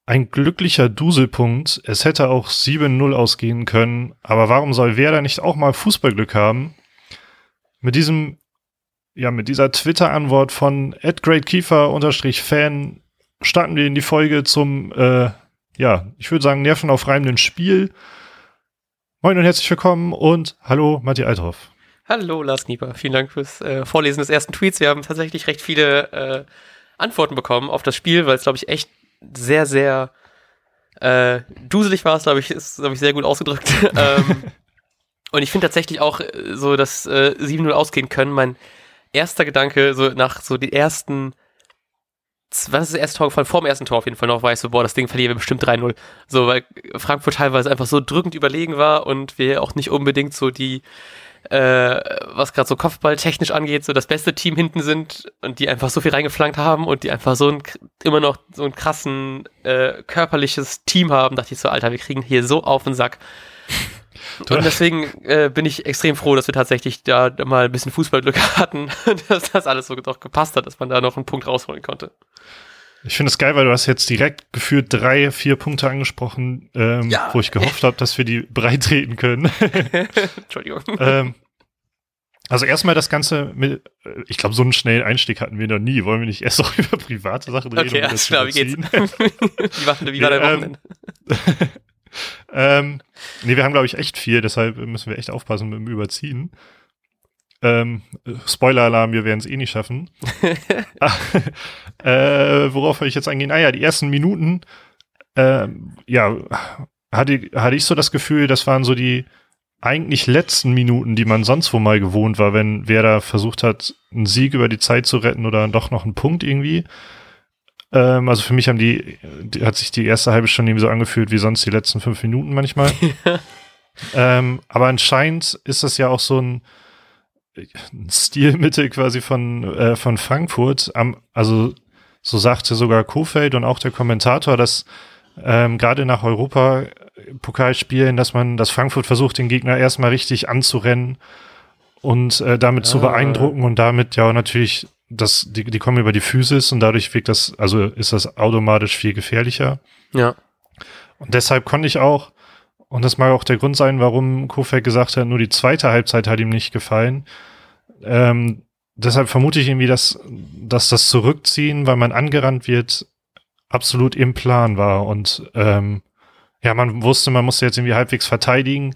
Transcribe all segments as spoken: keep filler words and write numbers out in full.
ein glücklicher Duselpunkt. Es hätte auch sieben null ausgehen können. Aber warum soll Werder nicht auch mal Fußballglück haben? Mit diesem, ja, mit dieser Twitter-Antwort von at greatkiefer-fan starten wir in die Folge zum, äh, ja, ich würde sagen, nervenaufreibenden Spiel. Moin und herzlich willkommen und hallo, Matti Althoff. Hallo, Lars Nieper. Vielen Dank fürs äh, Vorlesen des ersten Tweets. Wir haben tatsächlich recht viele äh, Antworten bekommen auf das Spiel, weil es, glaube ich, echt sehr, sehr äh, duselig war. Es, glaube ich, ist, glaube ich, sehr gut ausgedrückt. ähm, und ich finde tatsächlich auch äh, so, dass äh, sieben null ausgehen können. Mein erster Gedanke, so nach so die ersten was ist das erste Tor gefallen? Vor dem ersten Tor auf jeden Fall noch, war ich so, boah, das Ding verlieren wir bestimmt drei null. So, weil Frankfurt teilweise einfach so drückend überlegen war und wir auch nicht unbedingt so die, äh, was gerade so Kopfball technisch angeht, so das beste Team hinten sind und die einfach so viel reingeflankt haben und die einfach so ein, immer noch so ein krassen, äh, körperliches Team haben, dachte ich so, Alter, wir kriegen hier so auf den Sack. Und deswegen äh, bin ich extrem froh, dass wir tatsächlich da mal ein bisschen Fußballglück hatten, dass das alles so doch gepasst hat, dass man da noch einen Punkt rausholen konnte. Ich finde es geil, weil du hast jetzt direkt gefühlt drei, vier Punkte angesprochen, ähm, ja. wo ich gehofft habe, dass wir die breit treten können. Entschuldigung. ähm, also erstmal das Ganze mit, ich glaube, so einen schnellen Einstieg hatten wir noch nie. Wollen wir nicht erst auch über private Sachen reden? Okay, alles klar, wie geht's? wie war, wie war dein Wochenende? ähm, nee, wir haben, glaube ich, echt viel, deshalb müssen wir echt aufpassen mit dem Überziehen. Ähm, Spoiler-Alarm, wir werden es eh nicht schaffen. äh, worauf will ich jetzt eingehen? Ah ja, die ersten Minuten, äh, ja, hatte, hatte ich so das Gefühl, das waren so die eigentlich letzten Minuten, die man sonst wo mal gewohnt war, wenn Werder versucht hat, einen Sieg über die Zeit zu retten oder doch noch einen Punkt irgendwie. Ähm, also für mich haben die, die, hat sich die erste halbe Stunde irgendwie so angefühlt wie sonst die letzten fünf Minuten manchmal. ähm, aber anscheinend ist das ja auch so ein Stilmittel quasi von, äh, von Frankfurt. Am, also so sagte sogar Kofeld und auch der Kommentator, dass ähm, gerade nach Europapokalspielen, dass man, dass Frankfurt versucht, den Gegner erstmal richtig anzurennen und äh, damit ah. zu beeindrucken und damit ja natürlich, das, die, die kommen über die Physis und dadurch wirkt das, also ist das automatisch viel gefährlicher. Ja. Und deshalb konnte ich auch, und das mag auch der Grund sein, warum Kofeld gesagt hat, nur die zweite Halbzeit hat ihm nicht gefallen. Ähm, deshalb vermute ich irgendwie, dass, dass das Zurückziehen, weil man angerannt wird, absolut im Plan war. Und ähm, ja, man wusste, man musste jetzt irgendwie halbwegs verteidigen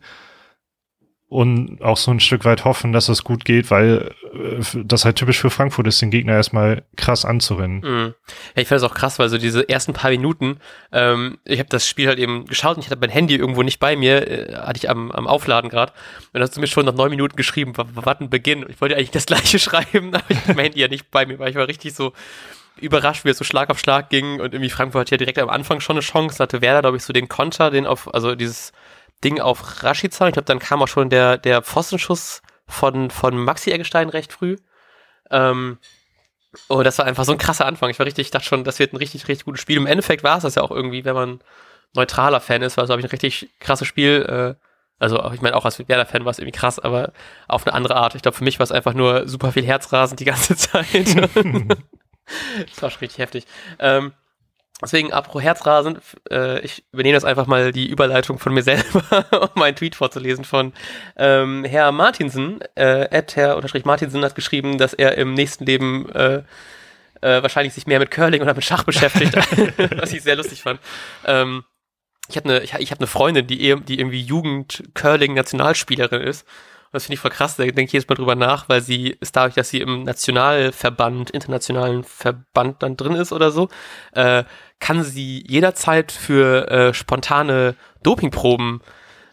und auch so ein Stück weit hoffen, dass es gut geht, weil äh, das halt typisch für Frankfurt ist, den Gegner erstmal krass anzurennen. Mhm. Ja, ich fand es auch krass, weil so diese ersten paar Minuten, ähm, ich habe das Spiel halt eben geschaut und ich hatte mein Handy irgendwo nicht bei mir, äh, hatte ich am, am Aufladen gerade und dann hast du mir schon nach neun Minuten geschrieben, was ein Beginn. Ich wollte eigentlich das gleiche schreiben, aber ich hatte mein Handy ja nicht bei mir, weil ich war richtig so überrascht, wie es so Schlag auf Schlag ging und irgendwie Frankfurt hatte ja direkt am Anfang schon eine Chance, hatte Werder, glaube ich, so den Konter, den auf, also dieses Ding auf Rashica. Ich glaube, dann kam auch schon der, der Pfostenschuss von, von Maxi Eggestein recht früh. Ähm, und das war einfach so ein krasser Anfang. Ich war richtig, ich dachte schon, das wird ein richtig, richtig gutes Spiel. Im Endeffekt war es das ja auch irgendwie, wenn man neutraler Fan ist, war es, glaube ich, ein richtig krasses Spiel. Äh, also, ich meine, auch als Werder-Fan war es irgendwie krass, aber auf eine andere Art. Ich glaube, für mich war es einfach nur super viel Herzrasen die ganze Zeit. Das war schon richtig heftig. Ähm, Deswegen, apropos Herzrasen, äh, ich übernehme das einfach mal die Überleitung von mir selber, um meinen Tweet vorzulesen von ähm, Herr Martinsen. Äh, Ed, Herr unterstrich Martinsen hat geschrieben, dass er im nächsten Leben äh, äh, wahrscheinlich sich mehr mit Curling oder mit Schach beschäftigt, was ich sehr lustig fand. Ähm, ich habe eine ich, ich hab eine Freundin, die, eher, die irgendwie Jugend-Curling-Nationalspielerin ist. Und das finde ich voll krass, da denke ich jetzt mal drüber nach, weil sie ist dadurch, dass sie im Nationalverband, internationalen Verband dann drin ist oder so, äh, kann sie jederzeit für äh, spontane Dopingproben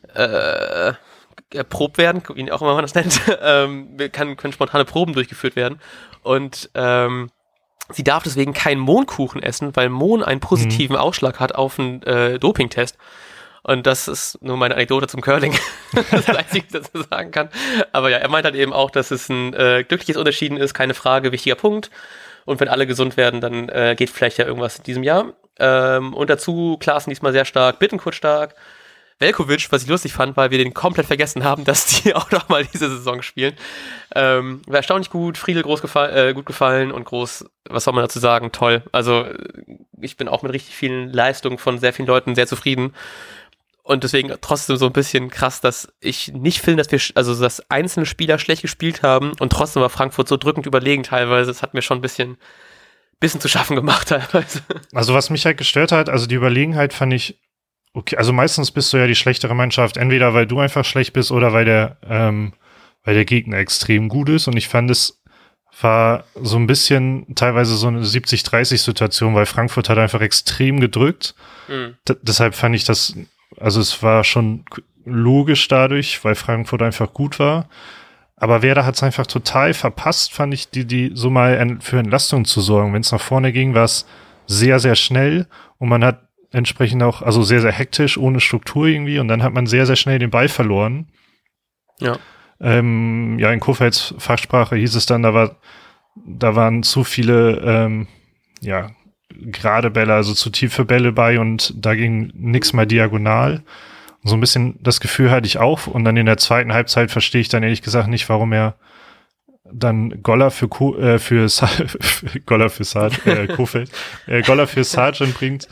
äh, erprobt werden, wie auch immer man das nennt, ähm, kann, können spontane Proben durchgeführt werden. Und ähm, sie darf deswegen keinen Mohnkuchen essen, weil Mohn einen positiven mhm. Ausschlag hat auf einen äh, Dopingtest. Und das ist nur meine Anekdote zum Curling. Das ist das Einzige, das ich sagen kann. Aber ja, er meint halt eben auch, dass es ein äh, glückliches Unentschieden ist, keine Frage, wichtiger Punkt. Und wenn alle gesund werden, dann äh, geht vielleicht ja irgendwas in diesem Jahr. Ähm, und dazu Klaassen diesmal sehr stark, Bittencourt stark. Veljković, was ich lustig fand, weil wir den komplett vergessen haben, dass die auch noch mal diese Saison spielen. Ähm, war erstaunlich gut, Friedel groß gefall, äh, gut gefallen und Groß, was soll man dazu sagen, toll. Also ich bin auch mit richtig vielen Leistungen von sehr vielen Leuten sehr zufrieden. Und deswegen trotzdem so ein bisschen krass, dass ich nicht finde, dass wir, also dass einzelne Spieler schlecht gespielt haben und trotzdem war Frankfurt so drückend überlegen teilweise. Das hat mir schon ein bisschen, bisschen zu schaffen gemacht teilweise. Also was mich halt gestört hat, also die Überlegenheit fand ich okay. Also meistens bist du ja die schlechtere Mannschaft, entweder weil du einfach schlecht bist oder weil der, ähm, weil der Gegner extrem gut ist. Und ich fand, es war so ein bisschen teilweise so eine siebzig dreißig Situation, weil Frankfurt hat einfach extrem gedrückt. Mhm. D- deshalb fand ich das, also es war schon logisch dadurch, weil Frankfurt einfach gut war. Aber Werder hat es einfach total verpasst, fand ich, die, die so mal für Entlastung zu sorgen. Wenn es nach vorne ging, war es sehr, sehr schnell und man hat entsprechend auch, also sehr, sehr hektisch, ohne Struktur irgendwie und dann hat man sehr, sehr schnell den Ball verloren. Ja. Ähm, ja, in Kofelds Fachsprache hieß es dann, da war, da waren zu viele, ähm, ja, gerade Bälle, also zu tiefe Bälle bei und da ging nichts mal diagonal. Und so ein bisschen das Gefühl hatte ich auch und dann in der zweiten Halbzeit verstehe ich dann ehrlich gesagt nicht, warum er dann Goller für Ko, äh, für Sa- Goller für Sargent, äh, Kofeld, äh, Goller für Sargent bringt.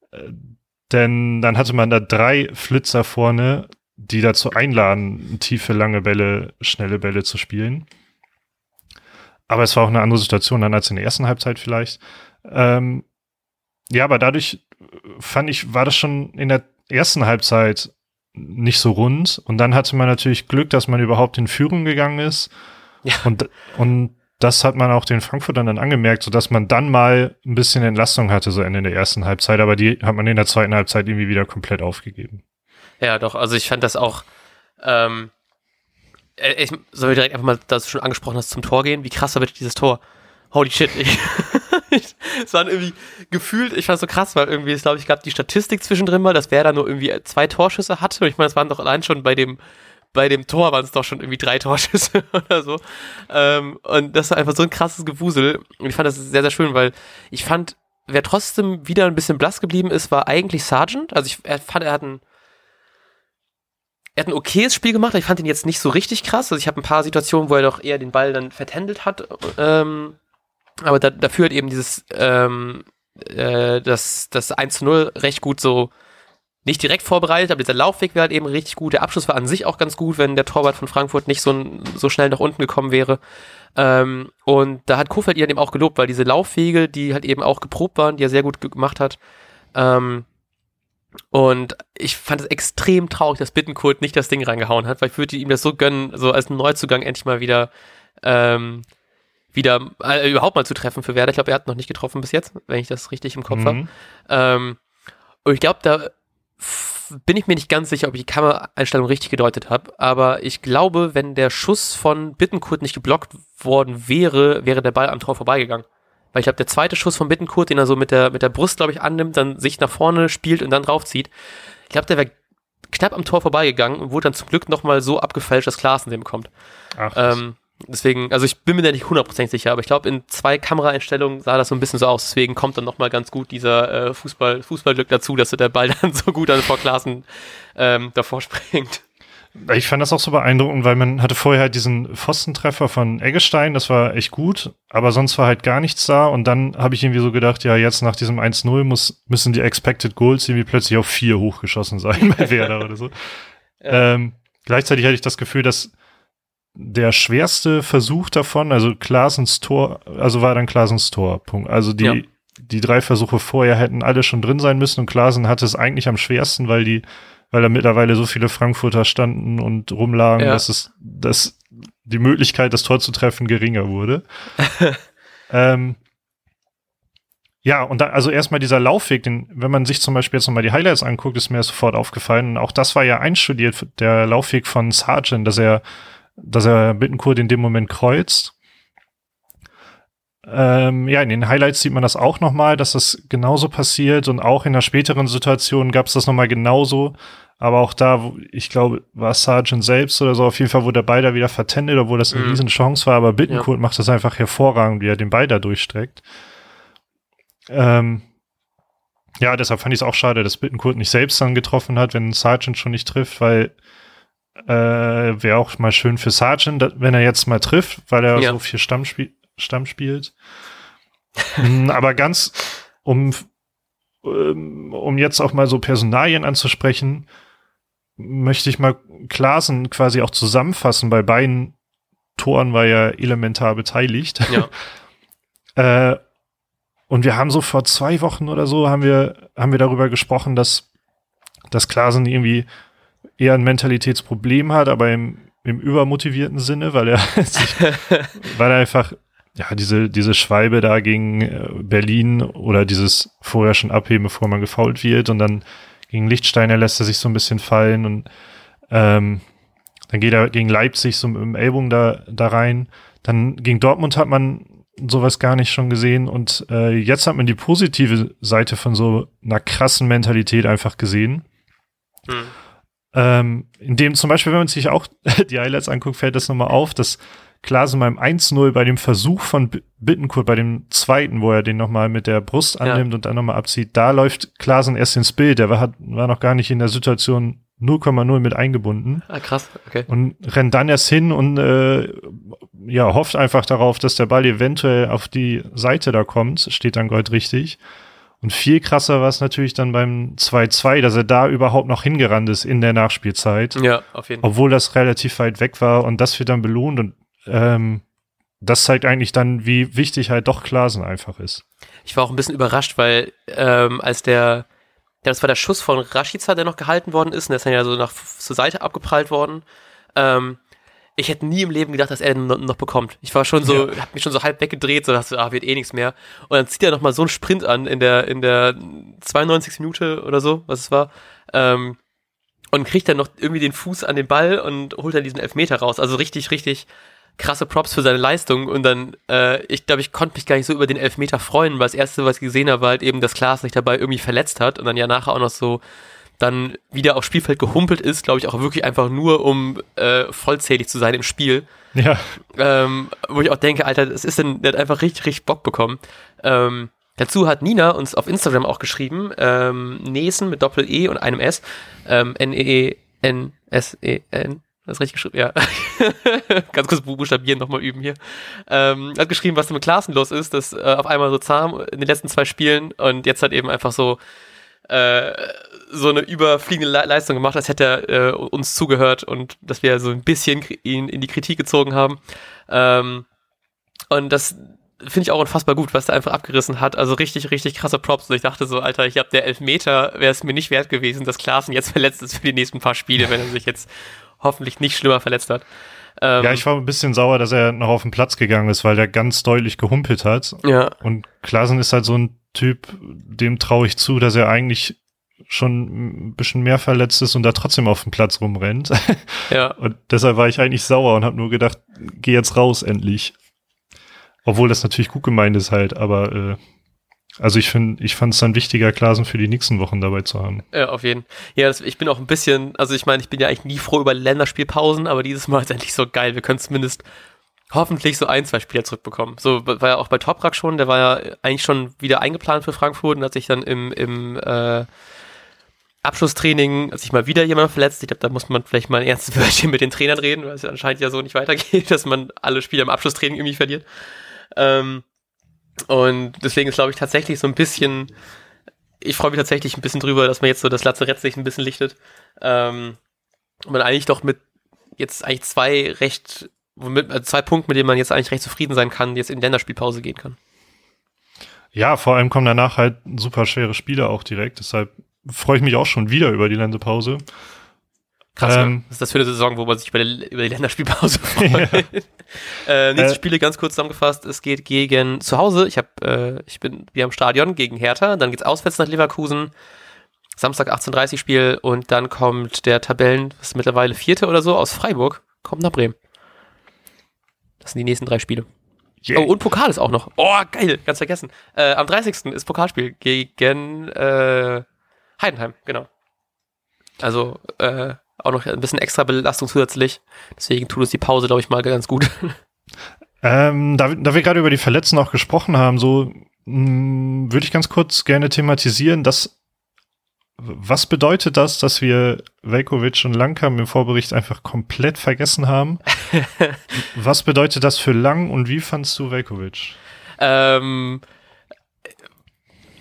Denn dann hatte man da drei Flitzer vorne, die dazu einladen, tiefe, lange Bälle, schnelle Bälle zu spielen. Aber es war auch eine andere Situation dann als in der ersten Halbzeit vielleicht. Ähm, ja, aber dadurch fand ich, war das schon in der ersten Halbzeit nicht so rund. Und dann hatte man natürlich Glück, dass man überhaupt in Führung gegangen ist. Ja. Und, und das hat man auch den Frankfurtern dann angemerkt, sodass man dann mal ein bisschen Entlastung hatte, so Ende der ersten Halbzeit. Aber die hat man in der zweiten Halbzeit irgendwie wieder komplett aufgegeben. Ja, doch. Also ich fand das auch, ähm, ich soll direkt einfach mal, dass du schon angesprochen hast, zum Tor gehen. Wie krass war bitte dieses Tor? Holy shit. Ich, es war irgendwie gefühlt, ich fand es so krass, weil irgendwie, ich glaube, ich gab die Statistik zwischendrin mal, dass Werder nur irgendwie zwei Torschüsse hatte. Und ich meine, es waren doch allein schon bei dem bei dem Tor waren es doch schon irgendwie drei Torschüsse oder so. Ähm, und das war einfach so ein krasses Gewusel. Und ich fand das sehr, sehr schön, weil ich fand, wer trotzdem wieder ein bisschen blass geblieben ist, war eigentlich Sargent. Also ich er fand, er hat ein er hat ein okayes Spiel gemacht, aber ich fand ihn jetzt nicht so richtig krass. Also ich habe ein paar Situationen, wo er doch eher den Ball dann vertändelt hat. Ähm, aber da, dafür hat eben dieses ähm, äh, das, das eins zu null recht gut so nicht direkt vorbereitet, aber dieser Laufweg wäre halt eben richtig gut. Der Abschluss war an sich auch ganz gut, wenn der Torwart von Frankfurt nicht so, so schnell nach unten gekommen wäre. Ähm, und da hat Kofeld ihn eben auch gelobt, weil diese Laufwege, die halt eben auch geprobt waren, die er sehr gut gemacht hat. Ähm, und ich fand es extrem traurig, dass Bittencourt nicht das Ding reingehauen hat, weil ich würde ihm das so gönnen, so als Neuzugang endlich mal wieder ähm, wieder äh, überhaupt mal zu treffen für Werder. Ich glaube, er hat noch nicht getroffen bis jetzt, wenn ich das richtig im Kopf mhm. habe. Ähm, und ich glaube, da bin ich mir nicht ganz sicher, ob ich die Kameraeinstellung richtig gedeutet habe, aber ich glaube, wenn der Schuss von Bittencourt nicht geblockt worden wäre, wäre der Ball am Tor vorbeigegangen. Weil ich glaube, der zweite Schuss von Bittencourt, den er so mit der, mit der Brust, glaube ich, annimmt, dann sich nach vorne spielt und dann draufzieht, ich glaube, der wäre knapp am Tor vorbeigegangen und wurde dann zum Glück nochmal so abgefälscht, dass Klaassen den bekommt. Ach, ähm, deswegen, also ich bin mir da nicht hundertprozentig sicher, aber ich glaube, in zwei Kameraeinstellungen sah das so ein bisschen so aus. Deswegen kommt dann nochmal ganz gut dieser äh, Fußball, Fußballglück dazu, dass der Ball dann so gut an vor Klaassen ähm, davor springt. Ich fand das auch so beeindruckend, weil man hatte vorher halt diesen Pfostentreffer von Eggestein, das war echt gut, aber sonst war halt gar nichts da und dann habe ich irgendwie so gedacht, ja, jetzt nach diesem eins null muss, müssen die Expected Goals irgendwie plötzlich auf vier hochgeschossen sein bei Werder oder so. Ja. Ähm, gleichzeitig hatte ich das Gefühl, dass der schwerste Versuch davon, also Klaasens Tor, also war dann Klaasens Tor, Punkt. Also die, ja. die drei Versuche vorher hätten alle schon drin sein müssen und Klaassen hatte es eigentlich am schwersten, weil die, weil da mittlerweile so viele Frankfurter standen und rumlagen, ja. dass es, dass die Möglichkeit, das Tor zu treffen, geringer wurde. ähm, ja, und da, also erstmal dieser Laufweg, den, wenn man sich zum Beispiel jetzt nochmal die Highlights anguckt, ist mir sofort aufgefallen. Und auch das war ja einstudiert, der Laufweg von Sargent, dass er dass er Bittencourt in dem Moment kreuzt. Ähm, ja, in den Highlights sieht man das auch nochmal, dass das genauso passiert und auch in der späteren Situation gab es das nochmal genauso, aber auch da, wo, ich glaube, war Sargent selbst oder so, auf jeden Fall wurde der Ball da wieder vertändet, obwohl das eine mhm. riesen Chance war, aber Bittencourt ja. macht das einfach hervorragend, wie er den Ball da durchstreckt. Ähm, ja, deshalb fand ich es auch schade, dass Bittencourt nicht selbst dann getroffen hat, wenn Sargent schon nicht trifft, weil Äh, wäre auch mal schön für Sargent, wenn er jetzt mal trifft, weil er ja. so viel Stamm, spiel- Stamm spielt. Aber ganz, um ähm, um jetzt auch mal so Personalien anzusprechen, möchte ich mal Klaassen quasi auch zusammenfassen. Bei beiden Toren war er elementar beteiligt. Ja. äh, und wir haben so vor zwei Wochen oder so haben wir, haben wir darüber gesprochen, dass, dass Klaassen irgendwie eher ein Mentalitätsproblem hat, aber im, im übermotivierten Sinne, weil er sich, weil er einfach, ja, diese, diese Schwalbe da gegen Berlin oder dieses vorher schon abheben, bevor man gefoult wird, und dann gegen Lichtsteiner lässt er sich so ein bisschen fallen, und ähm, dann geht er gegen Leipzig so mit dem Ellbogen da, da rein. Dann gegen Dortmund hat man sowas gar nicht schon gesehen, und äh, jetzt hat man die positive Seite von so einer krassen Mentalität einfach gesehen. Hm. Ähm, in dem zum Beispiel, wenn man sich auch die Highlights anguckt, fällt das nochmal auf, dass Klaassen beim eins null bei dem Versuch von Bittencourt, bei dem zweiten, wo er den nochmal mit der Brust annimmt, ja, und dann nochmal abzieht, da läuft Klaassen erst ins Bild. Der war, hat, war noch gar nicht in der Situation null Komma null mit eingebunden. Ah, krass, okay. Und rennt dann erst hin und äh, ja, hofft einfach darauf, dass der Ball eventuell auf die Seite da kommt, steht dann Gold richtig. Und viel krasser war es natürlich dann beim zwei zwei, dass er da überhaupt noch hingerannt ist in der Nachspielzeit. Ja, auf jeden Fall. Obwohl das relativ weit weg war, und das wird dann belohnt, und ähm, das zeigt eigentlich dann, wie wichtig halt doch Klaassen einfach ist. Ich war auch ein bisschen überrascht, weil ähm, als der, das war der Schuss von Rashica, der noch gehalten worden ist, und der ist dann ja so nach zur Seite abgeprallt worden. Ähm, ich hätte nie im Leben gedacht, dass er den noch, noch bekommt. Ich war schon so, ja. hab mich schon so halb weggedreht, so dachte, ah, wird eh nichts mehr. Und dann zieht er nochmal so einen Sprint an in der in der zweiundneunzigsten Minute oder so, was es war. Ähm, und kriegt dann noch irgendwie den Fuß an den Ball und holt dann diesen Elfmeter raus. Also richtig, richtig krasse Props für seine Leistung. Und dann, äh, ich glaube, ich konnte mich gar nicht so über den Elfmeter freuen, weil das Erste, was ich gesehen habe, war halt eben, dass Klaassen sich dabei irgendwie verletzt hat und dann ja nachher auch noch so dann wieder aufs Spielfeld gehumpelt ist, glaube ich, auch wirklich einfach nur, um äh, vollzählig zu sein im Spiel. Ja. Ähm, wo ich auch denke, Alter, das ist denn, der hat einfach richtig, richtig Bock bekommen. Ähm, dazu hat Nina uns auf Instagram auch geschrieben, ähm, Nesen mit Doppel-E und einem S, ähm, N E E N S E N, das ist richtig geschrieben, ja. Ganz kurz buchstabieren, nochmal üben hier. Ähm, hat geschrieben, was denn mit Klaassen los ist, dass äh, auf einmal so zahm in den letzten zwei Spielen und jetzt hat eben einfach so äh, so eine überfliegende Le- Leistung gemacht, als hätte er äh, uns zugehört und dass wir so ein bisschen ihn in die Kritik gezogen haben. Ähm, und das finde ich auch unfassbar gut, was er einfach abgerissen hat. Also richtig, richtig krasse Props. Und ich dachte so, Alter, ich glaube, der Elfmeter wäre es mir nicht wert gewesen, dass Klaassen jetzt verletzt ist für die nächsten paar Spiele, wenn er sich jetzt hoffentlich nicht schlimmer verletzt hat. Ähm, ja, ich war ein bisschen sauer, dass er noch auf den Platz gegangen ist, weil der ganz deutlich gehumpelt hat. Ja. Und Klaassen ist halt so ein Typ, dem traue ich zu, dass er eigentlich schon ein bisschen mehr verletzt ist und da trotzdem auf dem Platz rumrennt. Ja. Und deshalb war ich eigentlich sauer und habe nur gedacht, geh jetzt raus endlich. Obwohl das natürlich gut gemeint ist halt, aber äh, also ich finde, ich fand es dann wichtiger, Klaassen für die nächsten Wochen dabei zu haben. Ja, auf jeden Fall. Ja, das, ich bin auch ein bisschen, also ich meine, ich bin ja eigentlich nie froh über Länderspielpausen, aber dieses Mal ist endlich so geil. Wir können zumindest hoffentlich so ein, zwei Spieler zurückbekommen. So war ja auch bei Toprak schon, der war ja eigentlich schon wieder eingeplant für Frankfurt und hat sich dann im, im äh, Abschlusstraining, als sich mal wieder jemand verletzt, ich glaube, da muss man vielleicht mal ein ernstes Wörtchen mit den Trainern reden, weil es ja anscheinend ja so nicht weitergeht, dass man alle Spieler im Abschlusstraining irgendwie verliert. Ähm, und deswegen ist, glaube ich, tatsächlich so ein bisschen, ich freue mich tatsächlich ein bisschen drüber, dass man jetzt so das Lazarett sich ein bisschen lichtet. Ähm, und man eigentlich doch mit jetzt eigentlich zwei recht, womit, also zwei Punkte, mit denen man jetzt eigentlich recht zufrieden sein kann, jetzt in die Länderspielpause gehen kann. Ja, vor allem kommen danach halt super schwere Spiele auch direkt, deshalb freue ich mich auch schon wieder über die Länderpause. Krass, ähm, was ist das für eine Saison, wo man sich über die, über die Länderspielpause freut? Ja. äh, nächste äh, Spiele ganz kurz zusammengefasst, es geht gegen zu Hause, ich hab, äh, ich bin wieder im Stadion gegen Hertha, dann geht's auswärts nach Leverkusen, Samstag achtzehn Uhr dreißig Spiel und dann kommt der Tabellen, was ist mittlerweile Vierte oder so, aus Freiburg, kommt nach Bremen. Das sind die nächsten drei Spiele. Yeah. Oh, und Pokal ist auch noch. Oh, geil, ganz vergessen. Äh, am dreißigsten ist Pokalspiel gegen äh, Heidenheim, genau. Also, äh, auch noch ein bisschen extra Belastung zusätzlich. Deswegen tut uns die Pause, glaube ich, mal ganz gut. Ähm, da, da wir gerade über die Verletzten auch gesprochen haben, so würde ich ganz kurz gerne thematisieren, dass was bedeutet das, dass wir Veljković und Langkamp im Vorbericht einfach komplett vergessen haben? Was bedeutet das für Lang und wie fandst du Veljković? Ähm,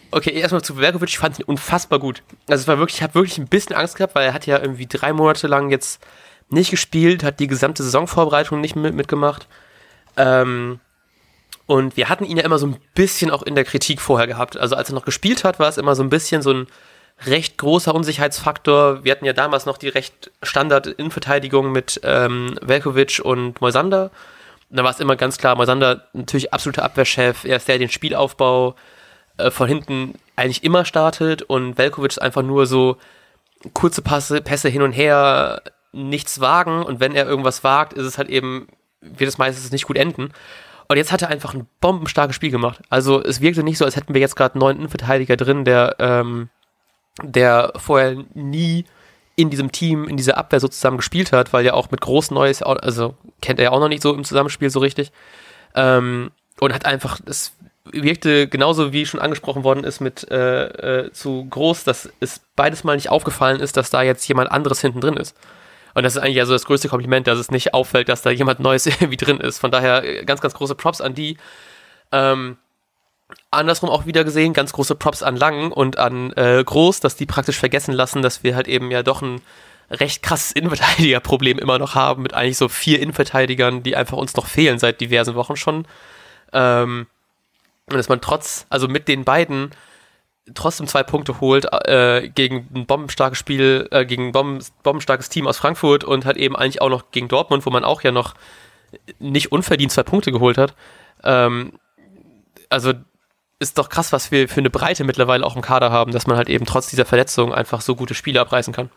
Okay, erstmal zu Velkovic, ich fand ihn unfassbar gut. Also es war wirklich, ich habe wirklich ein bisschen Angst gehabt, weil er hat ja irgendwie drei Monate lang jetzt nicht gespielt, hat die gesamte Saisonvorbereitung nicht mit, mitgemacht. Ähm, und wir hatten ihn ja immer so ein bisschen auch in der Kritik vorher gehabt. Also als er noch gespielt hat, war es immer so ein bisschen so ein recht großer Unsicherheitsfaktor. Wir hatten ja damals noch die recht Standard-Innenverteidigung mit ähm, Velkovic und Moisander. Und da war es immer ganz klar, Moisander natürlich absoluter Abwehrchef, er ist der, der den Spielaufbau äh, von hinten eigentlich immer startet und Velkovic ist einfach nur so kurze Passe, Pässe hin und her, nichts wagen und wenn er irgendwas wagt, ist es halt eben, wird es meistens nicht gut enden. Und jetzt hat er einfach ein bombenstarkes Spiel gemacht. Also es wirkte nicht so, als hätten wir jetzt gerade einen neuen Innenverteidiger drin, der, ähm, der vorher nie in diesem Team, in dieser Abwehr so zusammen gespielt hat, weil ja auch mit Groß Neues, also kennt er ja auch noch nicht so im Zusammenspiel so richtig. Ähm, und hat einfach, es wirkte genauso wie schon angesprochen worden ist mit äh, äh, zu Groß, dass es beides mal nicht aufgefallen ist, dass da jetzt jemand anderes hinten drin ist. Und das ist eigentlich ja so das größte Kompliment, dass es nicht auffällt, dass da jemand Neues irgendwie drin ist. Von daher ganz, ganz große Props an die. Ähm, andersrum auch wieder gesehen, ganz große Props an Lang und an äh, Groß, dass die praktisch vergessen lassen, dass wir halt eben ja doch ein recht krasses Innenverteidigerproblem immer noch haben, mit eigentlich so vier Innenverteidigern, die einfach uns noch fehlen seit diversen Wochen schon. Ähm, und dass man trotz, also mit den beiden trotzdem zwei Punkte holt äh, gegen ein bombenstarkes Spiel, äh, gegen ein bomben, bombenstarkes Team aus Frankfurt und halt eben eigentlich auch noch gegen Dortmund, wo man auch ja noch nicht unverdient zwei Punkte geholt hat. Ähm, also ist doch krass, was wir für eine Breite mittlerweile auch im Kader haben, dass man halt eben trotz dieser Verletzung einfach so gute Spiele abreißen kann.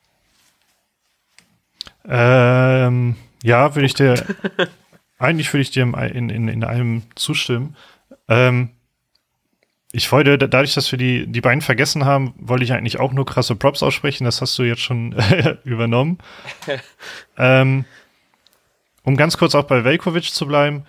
Ähm, ja, würde ich dir, eigentlich würde ich dir in, in, in einem zustimmen. Ähm, ich wollte, dadurch, dass wir die, die beiden vergessen haben, wollte ich eigentlich auch nur krasse Props aussprechen. Das hast du jetzt schon übernommen. ähm, um ganz kurz auch bei Velkovic zu bleiben.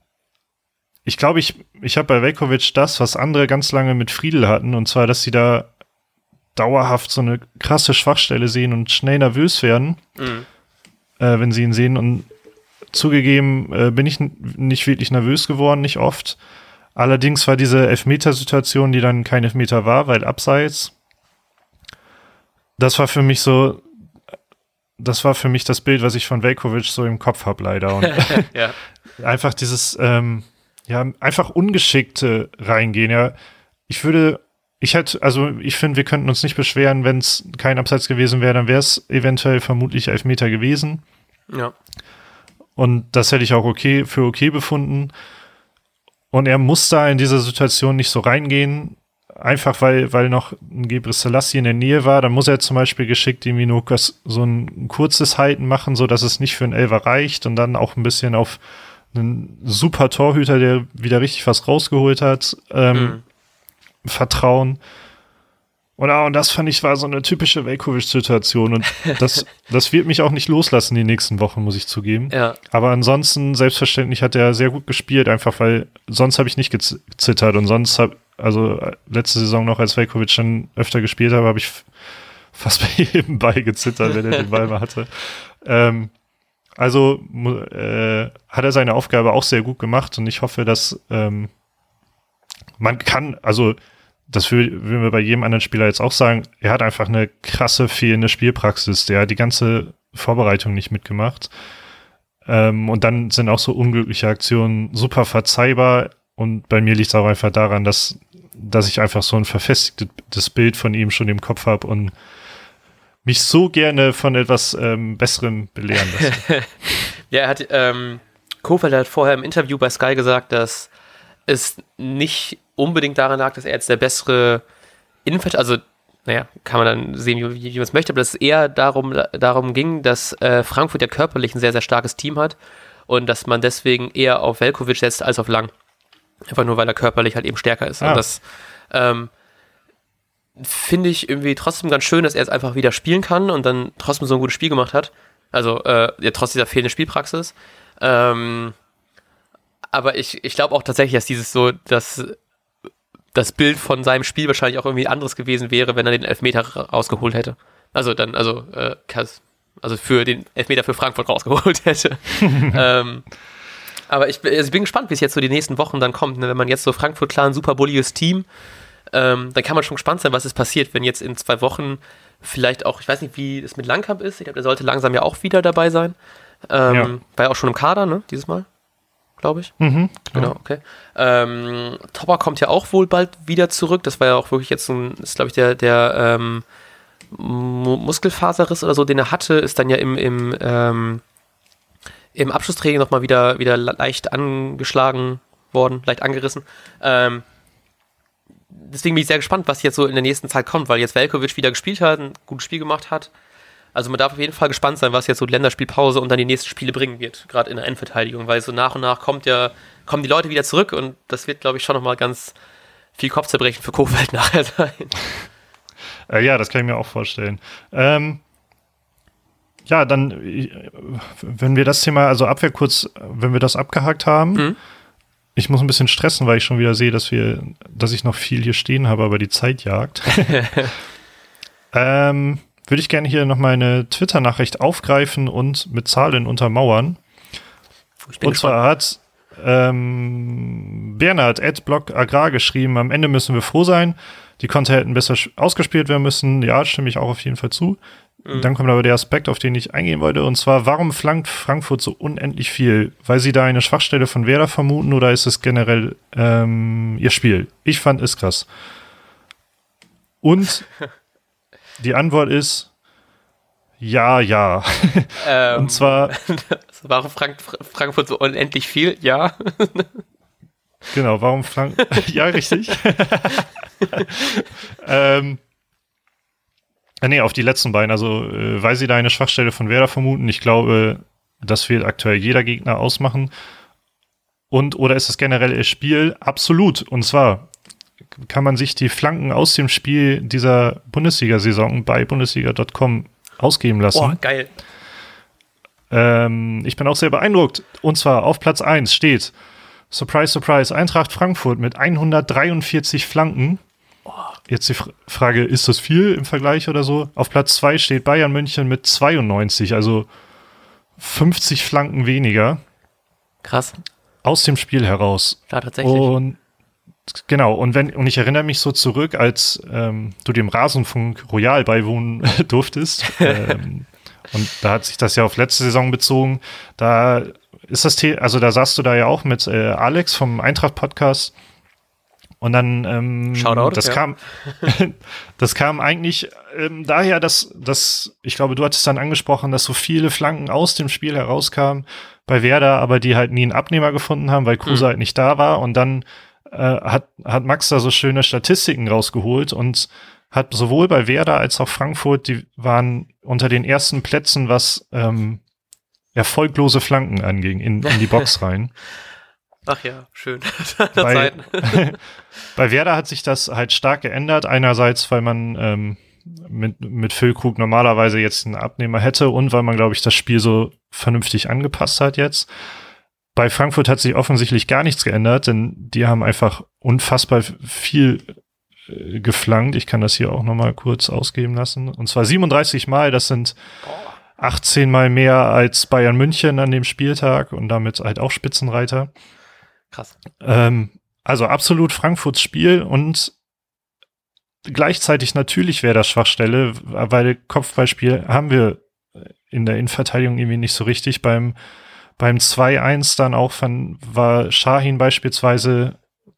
Ich glaube, ich, ich habe bei Velkovic das, was andere ganz lange mit Friedl hatten, und zwar, dass sie da dauerhaft so eine krasse Schwachstelle sehen und schnell nervös werden, mhm. äh, wenn sie ihn sehen. Und zugegeben äh, bin ich n- nicht wirklich nervös geworden, nicht oft. Allerdings war diese Elfmetersituation, die dann kein Elfmeter war, weil abseits, das war für mich so, das war für mich das Bild, was ich von Velkovic so im Kopf habe, leider. Und ja. einfach dieses, ähm, ja, einfach ungeschickte reingehen, ja. Ich würde, ich hätte, also ich finde, wir könnten uns nicht beschweren, wenn es kein Abseits gewesen wäre, dann wäre es eventuell vermutlich Elfmeter gewesen. Ja. Und das hätte ich auch okay für okay befunden. Und er muss da in dieser Situation nicht so reingehen, einfach weil, weil noch ein Gebre Selassie in der Nähe war. Dann muss er zum Beispiel geschickt irgendwie nur so ein kurzes Halten machen, so dass es nicht für einen Elfer reicht und dann auch ein bisschen auf einen super Torhüter, der wieder richtig was rausgeholt hat, ähm, mhm. vertrauen. Und, ah, und das fand ich war so eine typische Velkovic-Situation und das, das wird mich auch nicht loslassen die nächsten Wochen, muss ich zugeben. Ja. Aber ansonsten, selbstverständlich hat er sehr gut gespielt, einfach weil sonst habe ich nicht gezittert und sonst habe, also letzte Saison noch, als Velkovic schon öfter gespielt habe, habe ich f- fast bei jedem Ball gezittert, wenn er den Ball mal hatte. Ähm, also äh, hat er seine Aufgabe auch sehr gut gemacht und ich hoffe, dass ähm, man kann, also das würden wir bei jedem anderen Spieler jetzt auch sagen, er hat einfach eine krasse fehlende Spielpraxis, der hat die ganze Vorbereitung nicht mitgemacht. Ähm, und dann sind auch so unglückliche Aktionen super verzeihbar und bei mir liegt es auch einfach daran, dass, dass ich einfach so ein verfestigtes Bild von ihm schon im Kopf habe und mich so gerne von etwas ähm, Besserem belehren lasse. Ja, er hat, ähm, Kohfeldt hat vorher im Interview bei Sky gesagt, dass es nicht unbedingt daran lag, dass er jetzt der bessere Innenverteidiger, also naja, kann man dann sehen, wie, wie man es möchte, aber dass es eher darum, darum ging, dass äh, Frankfurt ja körperlich ein sehr, sehr starkes Team hat und dass man deswegen eher auf Velkovic setzt als auf Lang. Einfach nur, weil er körperlich halt eben stärker ist. Ah. Und das ähm, finde ich irgendwie trotzdem ganz schön, dass er jetzt einfach wieder spielen kann und dann trotzdem so ein gutes Spiel gemacht hat. Also äh, ja, trotz dieser fehlenden Spielpraxis. Ähm, aber ich, ich glaube auch tatsächlich, dass dieses so, dass das Bild von seinem Spiel wahrscheinlich auch irgendwie anderes gewesen wäre, wenn er den Elfmeter rausgeholt hätte. Also dann, also, äh, also für den Elfmeter für Frankfurt rausgeholt hätte. ähm, aber ich, also ich bin gespannt, wie es jetzt so die nächsten Wochen dann kommt. Ne? Wenn man jetzt so Frankfurt, klar, ein super bulliges Team, ähm, dann kann man schon gespannt sein, was ist passiert, wenn jetzt in zwei Wochen vielleicht auch, ich weiß nicht, wie es mit Langkamp ist, ich glaube, der sollte langsam ja auch wieder dabei sein. Ähm, ja. War ja auch schon im Kader, ne, dieses Mal, glaube ich. Mhm, genau. genau, okay. Ähm, Topper kommt ja auch wohl bald wieder zurück, das war ja auch wirklich jetzt so ein, ist glaube ich der, der ähm, Muskelfaserriss oder so, den er hatte, ist dann ja im, im, ähm, im Abschlusstraining nochmal wieder, wieder leicht angeschlagen worden, leicht angerissen. Ähm, deswegen bin ich sehr gespannt, was jetzt so in der nächsten Zeit kommt, weil jetzt Veljković wieder gespielt hat, ein gutes Spiel gemacht hat. Also man darf auf jeden Fall gespannt sein, was jetzt so die Länderspielpause und dann die nächsten Spiele bringen wird, gerade in der Endverteidigung, weil so nach und nach kommt ja, kommen die Leute wieder zurück und das wird, glaube ich, schon nochmal ganz viel Kopfzerbrechen für Kohfeldt nachher sein. Äh, ja, das kann ich mir auch vorstellen. Ähm, ja, dann, wenn wir das Thema, also Abwehr kurz, wenn wir das abgehakt haben, mhm. ich muss ein bisschen stressen, weil ich schon wieder sehe, dass wir, dass ich noch viel hier stehen habe, aber die Zeit jagt. ähm, würde ich gerne hier noch mal eine Twitter-Nachricht aufgreifen und mit Zahlen untermauern. Und zwar hat ähm, Bernhard at Blog Agrar geschrieben, am Ende müssen wir froh sein, die Konter hätten besser ausgespielt werden müssen. Ja, stimme ich auch auf jeden Fall zu. Mhm. Dann kommt aber der Aspekt, auf den ich eingehen wollte, und zwar, warum flankt Frankfurt so unendlich viel? Weil sie da eine Schwachstelle von Werder vermuten oder ist es generell ähm, ihr Spiel? Ich fand es krass. Und die Antwort ist ja, ja. Ähm, und zwar warum Frank- Frankfurt so unendlich viel? Ja. Genau, warum flankt ja, richtig. ähm, nee, auf die letzten beiden. Also, äh, weil sie da eine Schwachstelle von Werder vermuten. Ich glaube, das wird aktuell jeder Gegner ausmachen. Und, oder ist es generell ihr Spiel? Absolut. Und zwar kann man sich die Flanken aus dem Spiel dieser Bundesliga-Saison bei Bundesliga Punkt com ausgeben lassen. Boah, geil. Ähm, ich bin auch sehr beeindruckt. Und zwar auf Platz eins steht, Surprise, Surprise, Eintracht Frankfurt mit hundertdreiundvierzig Flanken. Jetzt die F- Frage, ist das viel im Vergleich oder so? Auf Platz zwei steht Bayern München mit zweiundneunzig, also fünfzig Flanken weniger. Krass. Aus dem Spiel heraus. Ja, tatsächlich. Und genau, und wenn, und ich erinnere mich so zurück, als ähm, du dem Rasenfunk Royal beiwohnen durftest. ähm, und da hat sich das ja auf letzte Saison bezogen. Da ist das The- also da saßt du da ja auch mit äh, Alex vom Eintracht-Podcast. Und dann, ähm, Shoutout, das ja. kam, das kam eigentlich ähm, daher, dass, dass, ich glaube, du hattest dann angesprochen, dass so viele Flanken aus dem Spiel herauskamen bei Werder, aber die halt nie einen Abnehmer gefunden haben, weil Kruse mhm. halt nicht da war. Und dann äh, hat, hat Max da so schöne Statistiken rausgeholt und hat sowohl bei Werder als auch Frankfurt, die waren unter den ersten Plätzen, was ähm, erfolglose Flanken anging, in, in die Box rein. Ach ja, schön. bei, bei Werder hat sich das halt stark geändert. Einerseits, weil man ähm, mit, mit Füllkrug normalerweise jetzt einen Abnehmer hätte und weil man, glaube ich, das Spiel so vernünftig angepasst hat jetzt. Bei Frankfurt hat sich offensichtlich gar nichts geändert, denn die haben einfach unfassbar viel äh, geflankt. Ich kann das hier auch nochmal kurz ausgeben lassen. Und zwar siebenunddreißig Mal, das sind achtzehn Mal mehr als Bayern München an dem Spieltag und damit halt auch Spitzenreiter. Krass. Ähm, also absolut Frankfurts Spiel und gleichzeitig natürlich wäre das Schwachstelle, weil Kopfballspiel haben wir in der Innenverteidigung irgendwie nicht so richtig. Beim, beim zwei eins dann auch von, war Şahin beispielsweise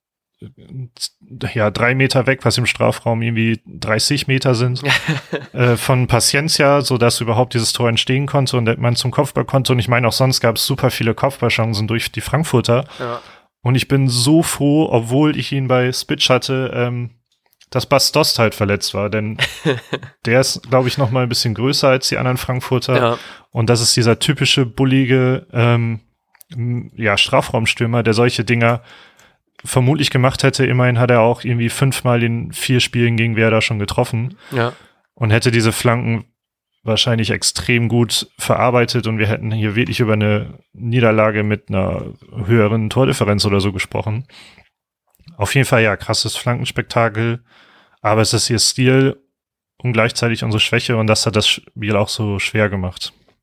ja drei Meter weg, was im Strafraum irgendwie dreißig Meter sind, äh, von Paciencia, sodass überhaupt dieses Tor entstehen konnte und man zum Kopfball konnte. Und ich meine, auch sonst gab es super viele Kopfballchancen durch die Frankfurter. Ja. Und ich bin so froh, obwohl ich ihn bei Spitch hatte, ähm, dass Bas Dost halt verletzt war, denn der ist, glaube ich, noch mal ein bisschen größer als die anderen Frankfurter. Ja. Und das ist dieser typische bullige ähm, ja, Strafraumstürmer, der solche Dinger vermutlich gemacht hätte. Immerhin hat er auch irgendwie fünfmal in vier Spielen gegen Werder schon getroffen. Ja. Und hätte diese Flanken wahrscheinlich extrem gut verarbeitet und wir hätten hier wirklich über eine Niederlage mit einer höheren Tordifferenz oder so gesprochen. Auf jeden Fall, ja, krasses Flankenspektakel, aber es ist ihr Stil und gleichzeitig unsere Schwäche und das hat das Spiel auch so schwer gemacht.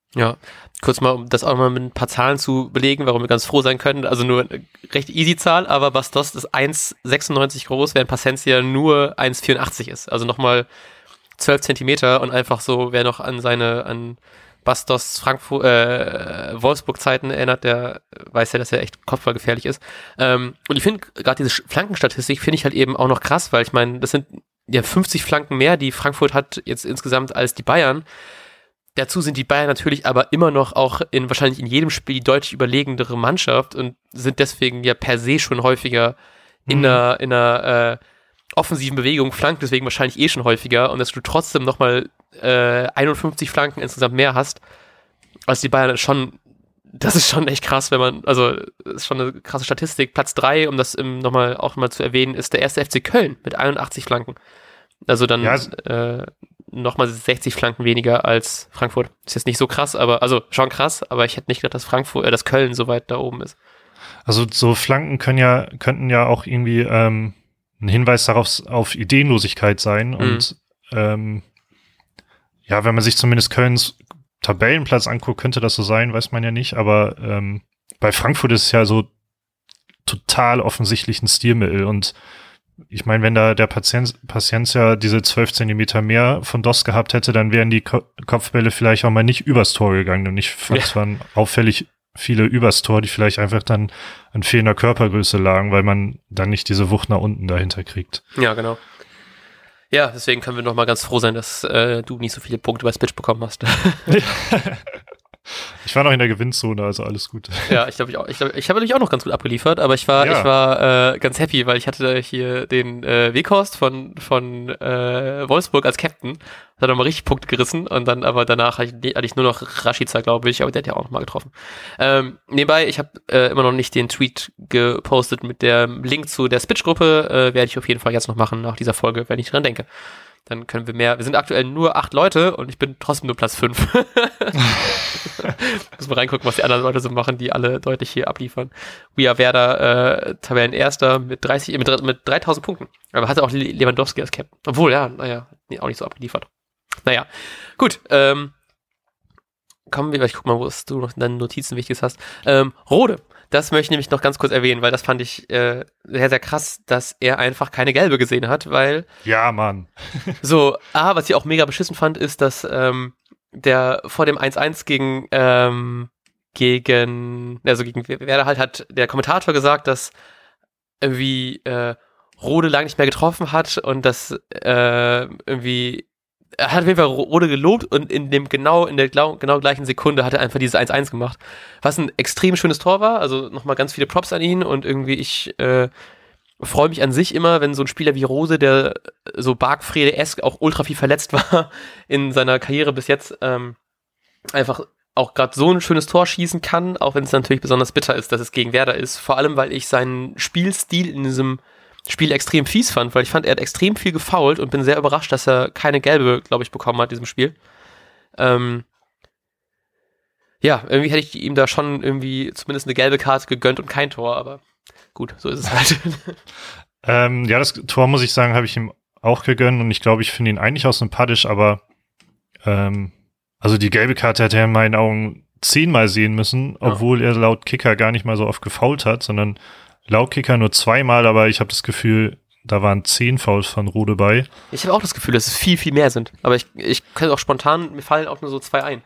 Ja, kurz mal, um das auch mal mit ein paar Zahlen zu belegen, warum wir ganz froh sein können. Also nur eine recht easy Zahl, aber Bastos ist eins Komma sechsundneunzig groß, während Paciencia nur eins Komma vierundachtzig ist. Also nochmal zwölf Zentimeter und einfach so, wer noch an seine, an Bastos Frankfurt, äh, Wolfsburg-Zeiten erinnert, der weiß ja, dass er echt kopfballgefährlich ist. Ähm, und ich finde, gerade diese Flankenstatistik finde ich halt eben auch noch krass, weil ich meine, das sind ja fünfzig Flanken mehr, die Frankfurt hat jetzt insgesamt als die Bayern. Dazu sind die Bayern natürlich aber immer noch auch in wahrscheinlich in jedem Spiel die deutlich überlegendere Mannschaft und sind deswegen ja per se schon häufiger in mhm. einer, in einer äh, offensiven Bewegung, flankt deswegen wahrscheinlich eh schon häufiger und dass du trotzdem nochmal äh, einundfünfzig Flanken insgesamt mehr hast als die Bayern, ist schon, das ist schon echt krass, wenn man, also ist schon eine krasse Statistik. Platz drei, um das nochmal auch mal zu erwähnen, ist der erste F C Köln mit einundachtzig Flanken. Also dann ja, äh, nochmal sechzig Flanken weniger als Frankfurt. Ist jetzt nicht so krass, aber, also schon krass, aber ich hätte nicht gedacht, dass Frankfurt, äh, dass Köln so weit da oben ist. Also so Flanken können ja, könnten ja auch irgendwie ähm, ein Hinweis darauf auf Ideenlosigkeit sein. Mhm. Und ähm, ja, wenn man sich zumindest Kölns Tabellenplatz anguckt, könnte das so sein, weiß man ja nicht. Aber ähm, bei Frankfurt ist es ja so total offensichtlich ein Stilmittel. Und ich meine, wenn da der Patient, Paciencia diese zwölf Zentimeter mehr von Dost gehabt hätte, dann wären die Ko- Kopfbälle vielleicht auch mal nicht übers Tor gegangen. Und ich fand, ja. es waren auffällig viele übers Tor, die vielleicht einfach dann an fehlender Körpergröße lagen, weil man dann nicht diese Wucht nach unten dahinter kriegt. Ja, genau. Ja, deswegen können wir noch mal ganz froh sein, dass äh, du nicht so viele Punkte bei Spitch bekommen hast. Ich war noch in der Gewinnzone, also alles gut. Ja, ich glaube, ich, auch, ich, glaub, ich habe natürlich auch noch ganz gut abgeliefert, aber ich war, ja. ich war äh, ganz happy, weil ich hatte hier den äh, Weghorst von, von äh, Wolfsburg als Captain. Hat nochmal richtig Punkte gerissen und dann aber danach hatte ich, hatte ich nur noch Rashica, glaube ich, aber der hat ja auch nochmal getroffen. Ähm, nebenbei, ich habe äh, immer noch nicht den Tweet gepostet mit dem Link zu der Spitch-Gruppe, äh, werde ich auf jeden Fall jetzt noch machen nach dieser Folge, wenn ich dran denke. Dann können wir mehr. Wir sind aktuell nur acht Leute und ich bin trotzdem nur Platz fünf. Muss mal reingucken, was die anderen Leute so machen, die alle deutlich hier abliefern. We are Werder, äh, Tabellenerster mit dreißig, mit, mit dreitausend Punkten. Aber hatte auch Lewandowski als Captain. Obwohl, ja, naja, auch nicht so abgeliefert. Naja, gut. Ähm, kommen wir, ich guck mal, wo du noch deine Notizen Wichtiges hast. Ähm, Rode. Das möchte ich nämlich noch ganz kurz erwähnen, weil das fand ich äh, sehr, sehr krass, dass er einfach keine gelbe gesehen hat, weil... Ja, Mann. So, A, was ich auch mega beschissen fand, ist, dass ähm, der vor dem eins eins gegen, ähm, gegen, also gegen Werder halt hat der Kommentator gesagt, dass irgendwie äh, Rode lange nicht mehr getroffen hat und dass äh, irgendwie... Er hat auf jeden Fall Rode gelobt und in dem genau, in der genau gleichen Sekunde hat er einfach dieses eins eins gemacht. Was ein extrem schönes Tor war, also nochmal ganz viele Props an ihn und irgendwie ich äh, freue mich an sich immer, wenn so ein Spieler wie Rose, der so Bargfrede-esk auch ultra viel verletzt war in seiner Karriere bis jetzt, ähm, einfach auch gerade so ein schönes Tor schießen kann, auch wenn es natürlich besonders bitter ist, dass es gegen Werder ist. Vor allem, weil ich seinen Spielstil in diesem Spiel extrem fies fand, weil ich fand, er hat extrem viel gefoult und bin sehr überrascht, dass er keine gelbe, glaube ich, bekommen hat in diesem Spiel. Ähm, ja, irgendwie hätte ich ihm da schon irgendwie zumindest eine gelbe Karte gegönnt und kein Tor, aber gut, so ist es halt. ähm, ja, das Tor, muss ich sagen, habe ich ihm auch gegönnt und ich glaube, ich finde ihn eigentlich auch sympathisch, aber ähm, also die gelbe Karte hätte er in meinen Augen zehnmal sehen müssen, obwohl ja. er laut Kicker gar nicht mal so oft gefoult hat, sondern laut Kicker nur zweimal, aber ich habe das Gefühl, da waren zehn Fouls von Rode bei. Ich habe auch das Gefühl, dass es viel, viel mehr sind. Aber ich, ich könnte auch spontan, mir fallen auch nur so zwei ein.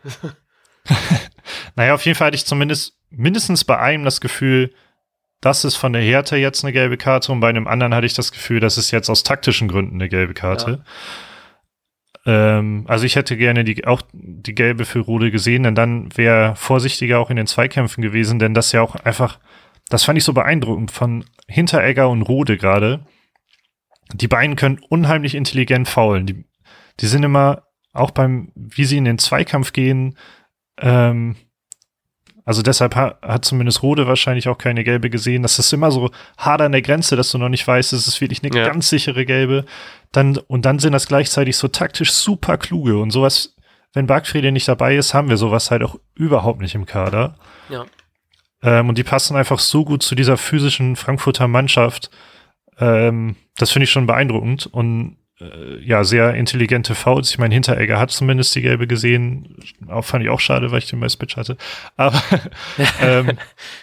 Naja, auf jeden Fall hatte ich zumindest mindestens bei einem das Gefühl, das ist von der Härte jetzt eine gelbe Karte und bei einem anderen hatte ich das Gefühl, das ist jetzt aus taktischen Gründen eine gelbe Karte. Ja. Ähm, also ich hätte gerne die, auch die gelbe für Rode gesehen, denn dann wäre vorsichtiger auch in den Zweikämpfen gewesen, denn das ja auch einfach... Das fand ich so beeindruckend von Hinteregger und Rode gerade. Die beiden können unheimlich intelligent faulen. Die, die sind immer, auch beim, wie sie in den Zweikampf gehen, ähm, also deshalb ha, hat zumindest Rode wahrscheinlich auch keine gelbe gesehen. Das ist immer so hart an der Grenze, dass du noch nicht weißt, es ist wirklich eine ja. ganz sichere gelbe. Dann, und dann sind das gleichzeitig so taktisch super kluge und sowas, wenn Bargfrede nicht dabei ist, haben wir sowas halt auch überhaupt nicht im Kader. Ja. Ähm, und die passen einfach so gut zu dieser physischen Frankfurter Mannschaft. Ähm, das finde ich schon beeindruckend. Und äh, ja, sehr intelligente Fouls. Ich meine, Hinteregger hat zumindest die gelbe gesehen. Auch fand ich auch schade, weil ich den bei Spitch hatte. Aber ähm,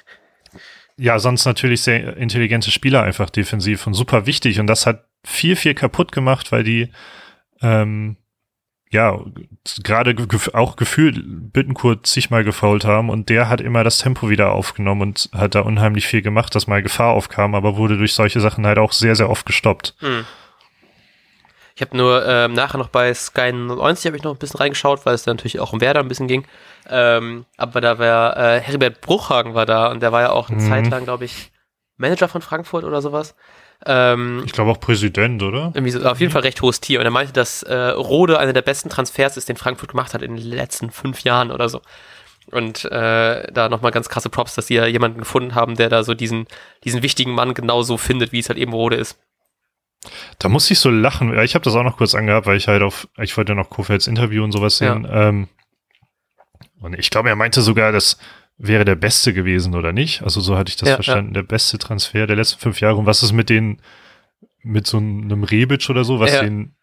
ja, sonst natürlich sehr intelligente Spieler einfach defensiv und super wichtig. Und das hat viel, viel kaputt gemacht, weil die ähm, ja, gerade ge- auch gefühlt Bittencourt zigmal gefoult haben und der hat immer das Tempo wieder aufgenommen und hat da unheimlich viel gemacht, dass mal Gefahr aufkam, aber wurde durch solche Sachen halt auch sehr, sehr oft gestoppt. Hm. Ich habe nur ähm, nachher noch bei Sky neunzig habe ich noch ein bisschen reingeschaut, weil es da natürlich auch um Werder ein bisschen ging. Ähm, aber da war äh, Heribert Bruchhagen war da und der war ja auch eine mhm. Zeit lang, glaube ich, Manager von Frankfurt oder sowas. Ähm, ich glaube auch Präsident, oder? Irgendwie so, auf jeden Fall recht hohes Tier. Und er meinte, dass äh, Rode einer der besten Transfers ist, den Frankfurt gemacht hat in den letzten fünf Jahren oder so. Und äh, da nochmal ganz krasse Props, dass sie ja jemanden gefunden haben, der da so diesen, diesen wichtigen Mann genauso findet, wie es halt eben Rode ist. Da muss ich so lachen. Ich habe das auch noch kurz angehabt, weil ich halt auf, ich wollte noch Kofelds Interview und sowas sehen. Ja. Ähm, und ich glaube, er meinte sogar, das wäre der beste gewesen, oder nicht? Also so hatte ich das ja, verstanden. Ja. Der beste Transfer der letzten fünf Jahre. Und was ist mit den, mit so einem Rebic oder so, was ja. den,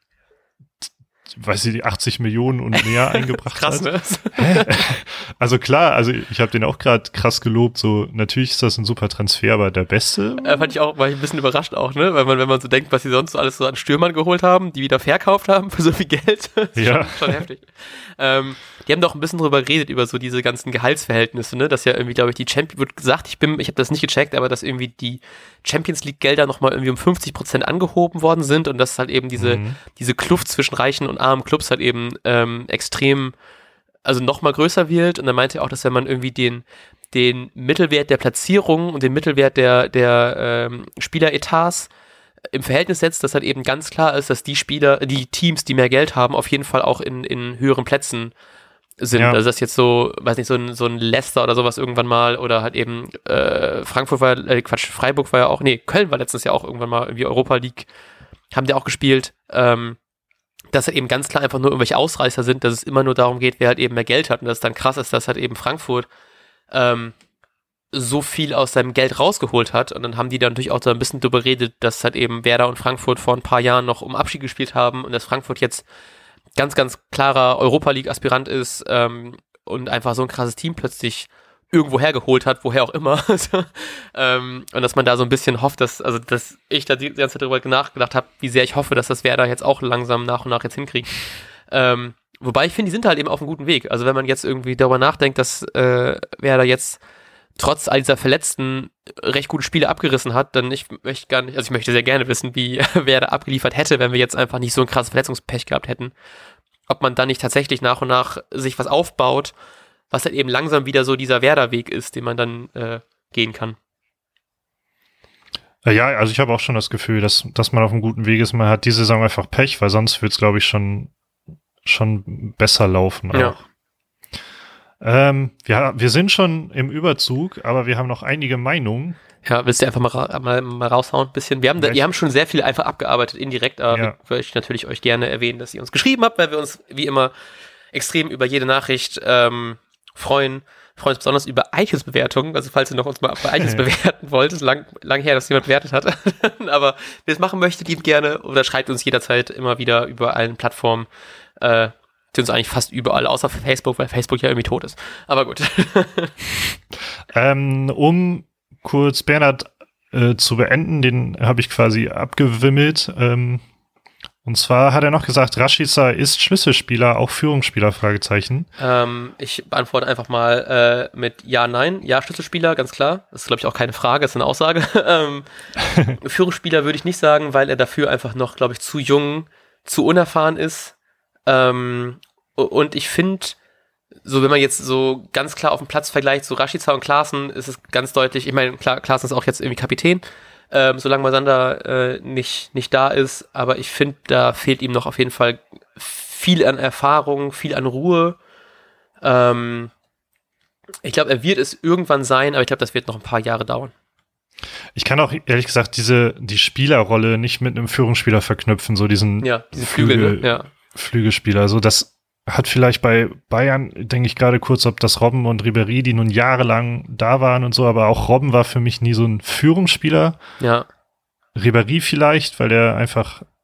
weiß ich, die achtzig Millionen und mehr eingebracht krass, hat? Krass, ne? Also klar, also ich habe den auch gerade krass gelobt, so natürlich ist das ein super Transfer, aber der beste? Äh, fand ich auch, war ich ein bisschen überrascht auch, ne? Weil man, wenn man so denkt, was sie sonst so alles so an Stürmern geholt haben, die wieder verkauft haben für so viel Geld, das ist ja. schon, schon heftig. Ähm, die haben doch ein bisschen drüber geredet, über so diese ganzen Gehaltsverhältnisse, ne? Dass ja irgendwie, glaube ich, die Champions, wird gesagt, ich bin, ich habe das nicht gecheckt, aber dass irgendwie die Champions League Gelder nochmal irgendwie um fünfzig Prozent angehoben worden sind und dass halt eben diese, mhm. diese Kluft zwischen reichen und armen Clubs halt eben ähm, extrem, also nochmal größer wird. Und dann meinte er auch, dass wenn man irgendwie den, den Mittelwert der Platzierung und den Mittelwert der, der ähm, Spieleretats im Verhältnis setzt, dass halt eben ganz klar ist, dass die Spieler, die Teams, die mehr Geld haben, auf jeden Fall auch in, in höheren Plätzen sind. Ja. Also das ist jetzt so, weiß nicht, so ein, so ein Leicester oder sowas irgendwann mal oder halt eben äh, Frankfurt war, äh, Quatsch, Freiburg war ja auch, nee, Köln war letztens ja auch irgendwann mal irgendwie Europa League, haben die auch gespielt, ähm, dass halt eben ganz klar einfach nur irgendwelche Ausreißer sind, dass es immer nur darum geht, wer halt eben mehr Geld hat und dass es dann krass ist, dass halt eben Frankfurt ähm, so viel aus seinem Geld rausgeholt hat und dann haben die dann natürlich auch so ein bisschen drüber geredet, dass halt eben Werder und Frankfurt vor ein paar Jahren noch um Abschied gespielt haben und dass Frankfurt jetzt ganz, ganz klarer Europa-League-Aspirant ist ähm, und einfach so ein krasses Team plötzlich irgendwo hergeholt hat, woher auch immer. ähm, und dass man da so ein bisschen hofft, dass, also dass ich da die ganze Zeit darüber nachgedacht habe, wie sehr ich hoffe, dass das Werder jetzt auch langsam nach und nach jetzt hinkriegt. Ähm, wobei ich finde, die sind halt eben auf einem guten Weg. Also wenn man jetzt irgendwie darüber nachdenkt, dass äh, Werder jetzt trotz all dieser Verletzten recht gute Spiele abgerissen hat, dann ich möchte gar nicht, also ich möchte sehr gerne wissen, wie Werder abgeliefert hätte, wenn wir jetzt einfach nicht so ein krasses Verletzungspech gehabt hätten. Ob man dann nicht tatsächlich nach und nach sich was aufbaut, was halt eben langsam wieder so dieser Werder-Weg ist, den man dann äh, gehen kann. Ja, also ich habe auch schon das Gefühl, dass, dass man auf einem guten Weg ist. Man hat diese Saison einfach Pech, weil sonst wird es, glaube ich, schon, schon besser laufen. Auch. Ja. Ähm, wir, wir sind schon im Überzug, aber wir haben noch einige Meinungen. Ja, willst du einfach mal, ra- mal, mal raushauen ein bisschen? Wir haben, da, wir haben schon sehr viel einfach abgearbeitet, indirekt, aber ja. würde ich natürlich euch gerne erwähnen, dass ihr uns geschrieben habt, weil wir uns wie immer extrem über jede Nachricht ähm, freuen. Freuen uns besonders über iTunes-Bewertungen, also falls ihr noch uns mal bei iTunes bewerten wollt, ist lang, lang her, dass jemand bewertet hat, aber wer es machen möchte, lieb gerne oder schreibt uns jederzeit immer wieder über allen Plattformen, äh, die uns eigentlich fast überall, außer für Facebook, weil Facebook ja irgendwie tot ist. Aber gut. ähm, um kurz Bernhard äh, zu beenden, den habe ich quasi abgewimmelt. Ähm, und zwar hat er noch gesagt, Rashica ist Schlüsselspieler, auch Führungsspieler, Fragezeichen. Ähm, ich beantworte einfach mal äh, mit Ja, Nein. Ja, Schlüsselspieler, ganz klar. Das ist, glaube ich, auch keine Frage, das ist eine Aussage. ähm, Führungsspieler würde ich nicht sagen, weil er dafür einfach noch, glaube ich, zu jung, zu unerfahren ist. Ähm, und ich finde, so wenn man jetzt so ganz klar auf dem Platz vergleicht, so Rashica und Klaassen, ist es ganz deutlich, ich meine, klar, Klaassen ist auch jetzt irgendwie Kapitän, ähm, solange Moisander äh, nicht, nicht da ist, aber ich finde, da fehlt ihm noch auf jeden Fall viel an Erfahrung, viel an Ruhe. Ähm, ich glaube, er wird es irgendwann sein, aber ich glaube, das wird noch ein paar Jahre dauern. Ich kann auch ehrlich gesagt diese die Spielerrolle nicht mit einem Führungsspieler verknüpfen, so diesen ja, diese Flügel, Flügel, ne? Ja. Flügelspieler. Also das hat vielleicht bei Bayern, denke ich gerade kurz, ob das Robben und Ribéry, die nun jahrelang da waren und so, aber auch Robben war für mich nie so ein Führungsspieler. Ja. Ribéry vielleicht, weil der einfach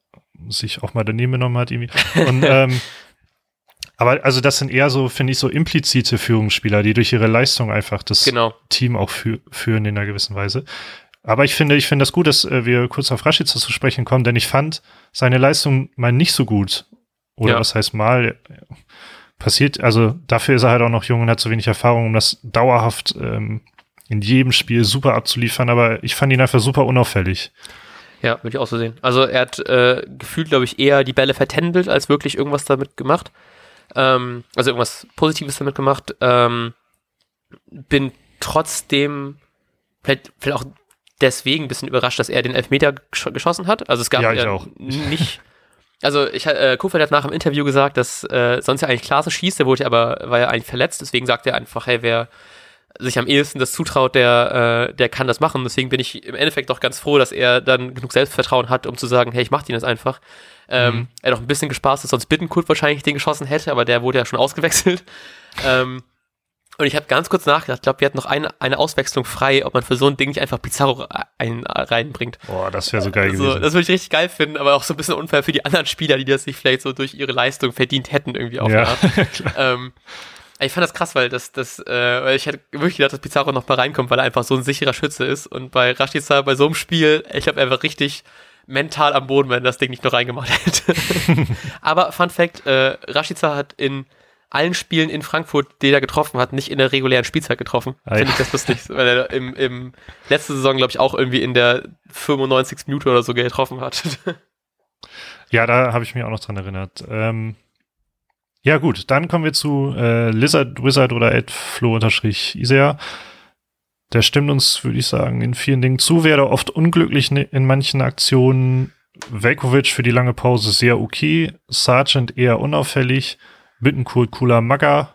sich auch mal daneben genommen hat irgendwie. Und ähm, aber also das sind eher so, finde ich, so implizite Führungsspieler, die durch ihre Leistung einfach das genau. Team auch fü- führen in einer gewissen Weise. Aber ich finde, ich finde das gut, dass äh, wir kurz auf Rashica zu sprechen kommen, denn ich fand seine Leistung mal nicht so gut. Oder Ja. was heißt mal? Passiert, also dafür ist er halt auch noch jung und hat zu wenig Erfahrung, um das dauerhaft ähm, in jedem Spiel super abzuliefern. Aber ich fand ihn einfach super unauffällig. Ja, würde ich auch so sehen. Also er hat äh, gefühlt, glaube ich, eher die Bälle vertändelt, als wirklich irgendwas damit gemacht. Ähm, also irgendwas Positives damit gemacht. Ähm, bin trotzdem vielleicht, vielleicht auch deswegen ein bisschen überrascht, dass er den Elfmeter gesch- geschossen hat. Also es gab Ja, ich ja auch. nicht... Also ich, äh, Kofeld hat nach dem Interview gesagt, dass äh, sonst ja eigentlich Klaassen schießt, der wurde ja aber, war ja eigentlich verletzt, deswegen sagt er einfach, hey, wer sich am ehesten das zutraut, der, äh, der kann das machen. Deswegen bin ich im Endeffekt doch ganz froh, dass er dann genug Selbstvertrauen hat, um zu sagen, hey, ich mach den das einfach. Ähm, Mhm. Er hat auch ein bisschen gespaßt, dass sonst Bittenkurt wahrscheinlich den geschossen hätte, aber der wurde ja schon ausgewechselt. ähm, und ich habe ganz kurz nachgedacht, ich glaube, wir hatten noch eine, eine Auswechslung frei, ob man für so ein Ding nicht einfach Pizarro ein, reinbringt. Boah, das wäre so geil Also, gewesen. das würde ich richtig geil finden, aber auch so ein bisschen unfair für die anderen Spieler, die das sich vielleicht so durch ihre Leistung verdient hätten, irgendwie auf Ja, eine Art. ähm, ich fand das krass, weil das, das, äh, weil ich hätte wirklich gedacht, dass Pizarro noch mal reinkommt, weil er einfach so ein sicherer Schütze ist. Und bei Rashica, bei so einem Spiel, ich glaube, er war richtig mental am Boden, wenn er das Ding nicht noch reingemacht hätte. Aber Fun Fact, äh, Rashica hat in allen Spielen in Frankfurt, die er getroffen hat, nicht in der regulären Spielzeit getroffen. Ah, ja. Finde ich das lustig, weil er im, im letzte Saison, glaube ich, auch irgendwie in der fünfundneunzigsten Minute oder so getroffen hat. Ja, da habe ich mich auch noch dran erinnert. Ähm, ja gut, dann kommen wir zu äh, Lizard Wizard oder Ed Flo-Isea. Der stimmt uns, würde ich sagen, in vielen Dingen zu. Wäre oft unglücklich in manchen Aktionen. Veljkovic für die lange Pause sehr okay. Sargent eher unauffällig. Bittencourt cooler Magger.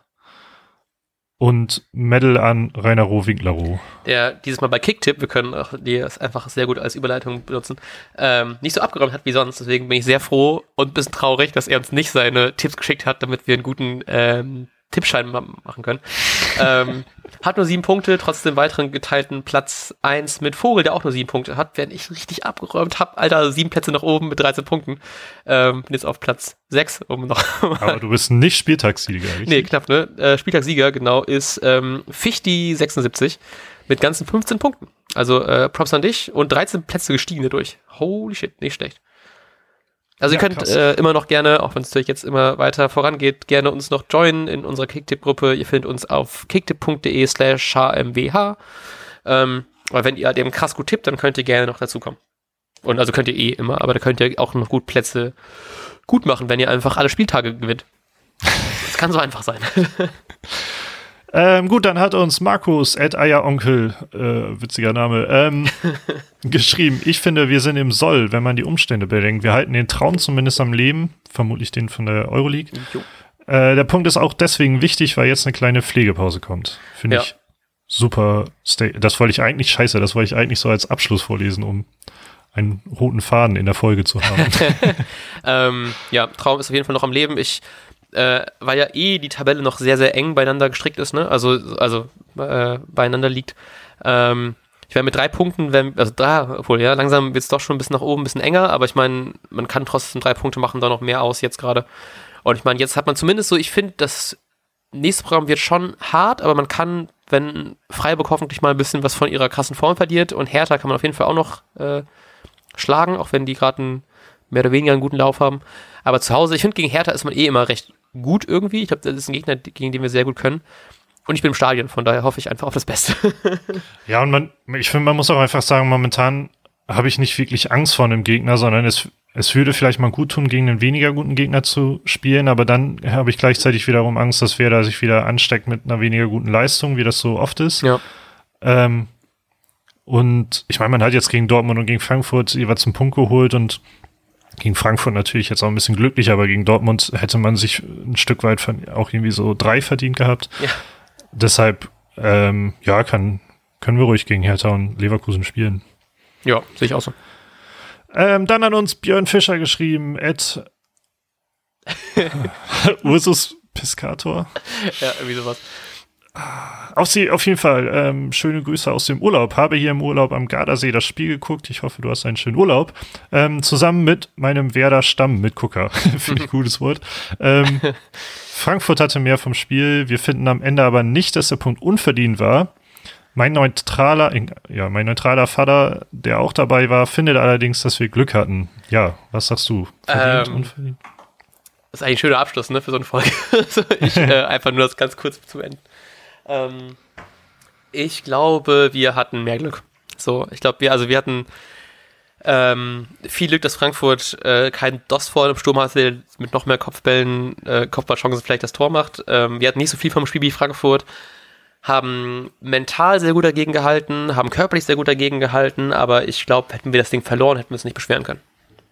Und Medal an Rainer Roh-Winklero. Der dieses Mal bei Kicktipp, wir können auch die das einfach sehr gut als Überleitung benutzen, ähm, nicht so abgeräumt hat wie sonst. Deswegen bin ich sehr froh und ein bisschen traurig, dass er uns nicht seine Tipps geschickt hat, damit wir einen guten ähm, Tippschein ma- machen können. ähm, hat nur sieben Punkte, trotzdem weiteren geteilten Platz eins mit Vogel, der auch nur sieben Punkte hat, während ich richtig abgeräumt habe. Alter, sieben Plätze nach oben mit dreizehn Punkten. Ähm, bin jetzt auf Platz sechs, um noch Aber du bist nicht Spieltagssieger, richtig? Nee, knapp, ne? Äh, Spieltagssieger, genau, ist ähm, Fichti sechsundsiebzig mit ganzen fünfzehn Punkten. Also äh, Props an dich und dreizehn Plätze gestiegen dadurch. Holy shit, nicht schlecht. Also Ja, ihr könnt äh, immer noch gerne, auch wenn es natürlich jetzt immer weiter vorangeht, gerne uns noch joinen in unserer Kicktipp-Gruppe. Ihr findet uns auf kicktipp.de slash hmwh. Ähm, aber wenn ihr dem krass gut tippt, dann könnt ihr gerne noch dazukommen. Und also könnt ihr eh immer, aber da könnt ihr auch noch gut Plätze gut machen, wenn ihr einfach alle Spieltage gewinnt. Das kann so einfach sein. Ähm, gut, dann hat uns Markus at Eieronkel, äh, witziger Name, ähm, geschrieben. Ich finde, wir sind im Soll, wenn man die Umstände bedenkt. Wir halten den Traum zumindest am Leben, vermutlich den von der Euroleague. Äh, der Punkt ist auch deswegen wichtig, weil jetzt eine kleine Pflegepause kommt. Finde Ja. ich super. sta- Das wollte ich eigentlich, scheiße, das wollte ich eigentlich so als Abschluss vorlesen, um einen roten Faden in der Folge zu haben. ähm, ja, Traum ist auf jeden Fall noch am Leben. Ich, äh, weil ja eh die Tabelle noch sehr, sehr eng beieinander gestrickt ist, ne? Also, also äh, beieinander liegt. Ähm, ich wäre mit drei Punkten, wenn, also da, obwohl, ja, langsam wird es doch schon ein bisschen nach oben, ein bisschen enger, aber ich meine, man kann trotzdem drei Punkte machen, da noch mehr aus jetzt gerade. Und ich meine, jetzt hat man zumindest so, ich finde, das nächste Programm wird schon hart, aber man kann, wenn Freiburg hoffentlich mal ein bisschen was von ihrer krassen Form verliert und Hertha kann man auf jeden Fall auch noch äh, schlagen, auch wenn die gerade einen mehr oder weniger einen guten Lauf haben. Aber zu Hause, ich finde, gegen Hertha ist man eh immer recht gut irgendwie. Ich glaube, das ist ein Gegner, gegen den wir sehr gut können. Und ich bin im Stadion, von daher hoffe ich einfach auf das Beste. Ja, und man, ich finde, man muss auch einfach sagen, momentan habe ich nicht wirklich Angst vor einem Gegner, sondern es, es würde vielleicht mal gut tun, gegen einen weniger guten Gegner zu spielen, aber dann habe ich gleichzeitig wiederum Angst, dass Werder sich wieder ansteckt mit einer weniger guten Leistung, wie das so oft ist. Ja. Ähm, und ich meine, man hat jetzt gegen Dortmund und gegen Frankfurt jeweils einen Punkt geholt und gegen Frankfurt natürlich jetzt auch ein bisschen glücklich, aber gegen Dortmund hätte man sich ein Stück weit von, auch irgendwie so drei verdient gehabt. Ja. Deshalb, ähm, ja, kann, können wir ruhig gegen Hertha und Leverkusen spielen. Ja, sehe ich auch so. Ähm, dann hat uns Björn Fischer geschrieben, at Ursus Piscator. Ja, irgendwie sowas. Auf, sie, auf jeden Fall, ähm, schöne Grüße aus dem Urlaub. Habe hier im Urlaub am Gardasee das Spiel geguckt. Ich hoffe, du hast einen schönen Urlaub. Ähm, zusammen mit meinem Werder-Stamm-Mitgucker. Finde ich ein gutes Wort. Ähm, Frankfurt hatte mehr vom Spiel. Wir finden am Ende aber nicht, dass der Punkt unverdient war. Mein neutraler, ja, mein neutraler Vater, der auch dabei war, findet allerdings, dass wir Glück hatten. Ja, was sagst du? Verdient, ähm, unverdient? Das ist eigentlich ein schöner Abschluss, ne, für so eine Folge. Also ich äh, einfach nur das ganz kurz zu enden. Ähm, ich glaube, wir hatten mehr Glück. So, ich glaube, wir, also wir hatten ähm, viel Glück, dass Frankfurt äh, keinen D O S vor im Sturm hatte, der mit noch mehr Kopfbällen, äh, Kopfballchancen vielleicht das Tor macht. Ähm, wir hatten nicht so viel vom Spiel wie Frankfurt, haben mental sehr gut dagegen gehalten, haben körperlich sehr gut dagegen gehalten, aber ich glaube, hätten wir das Ding verloren, hätten wir es nicht beschweren können.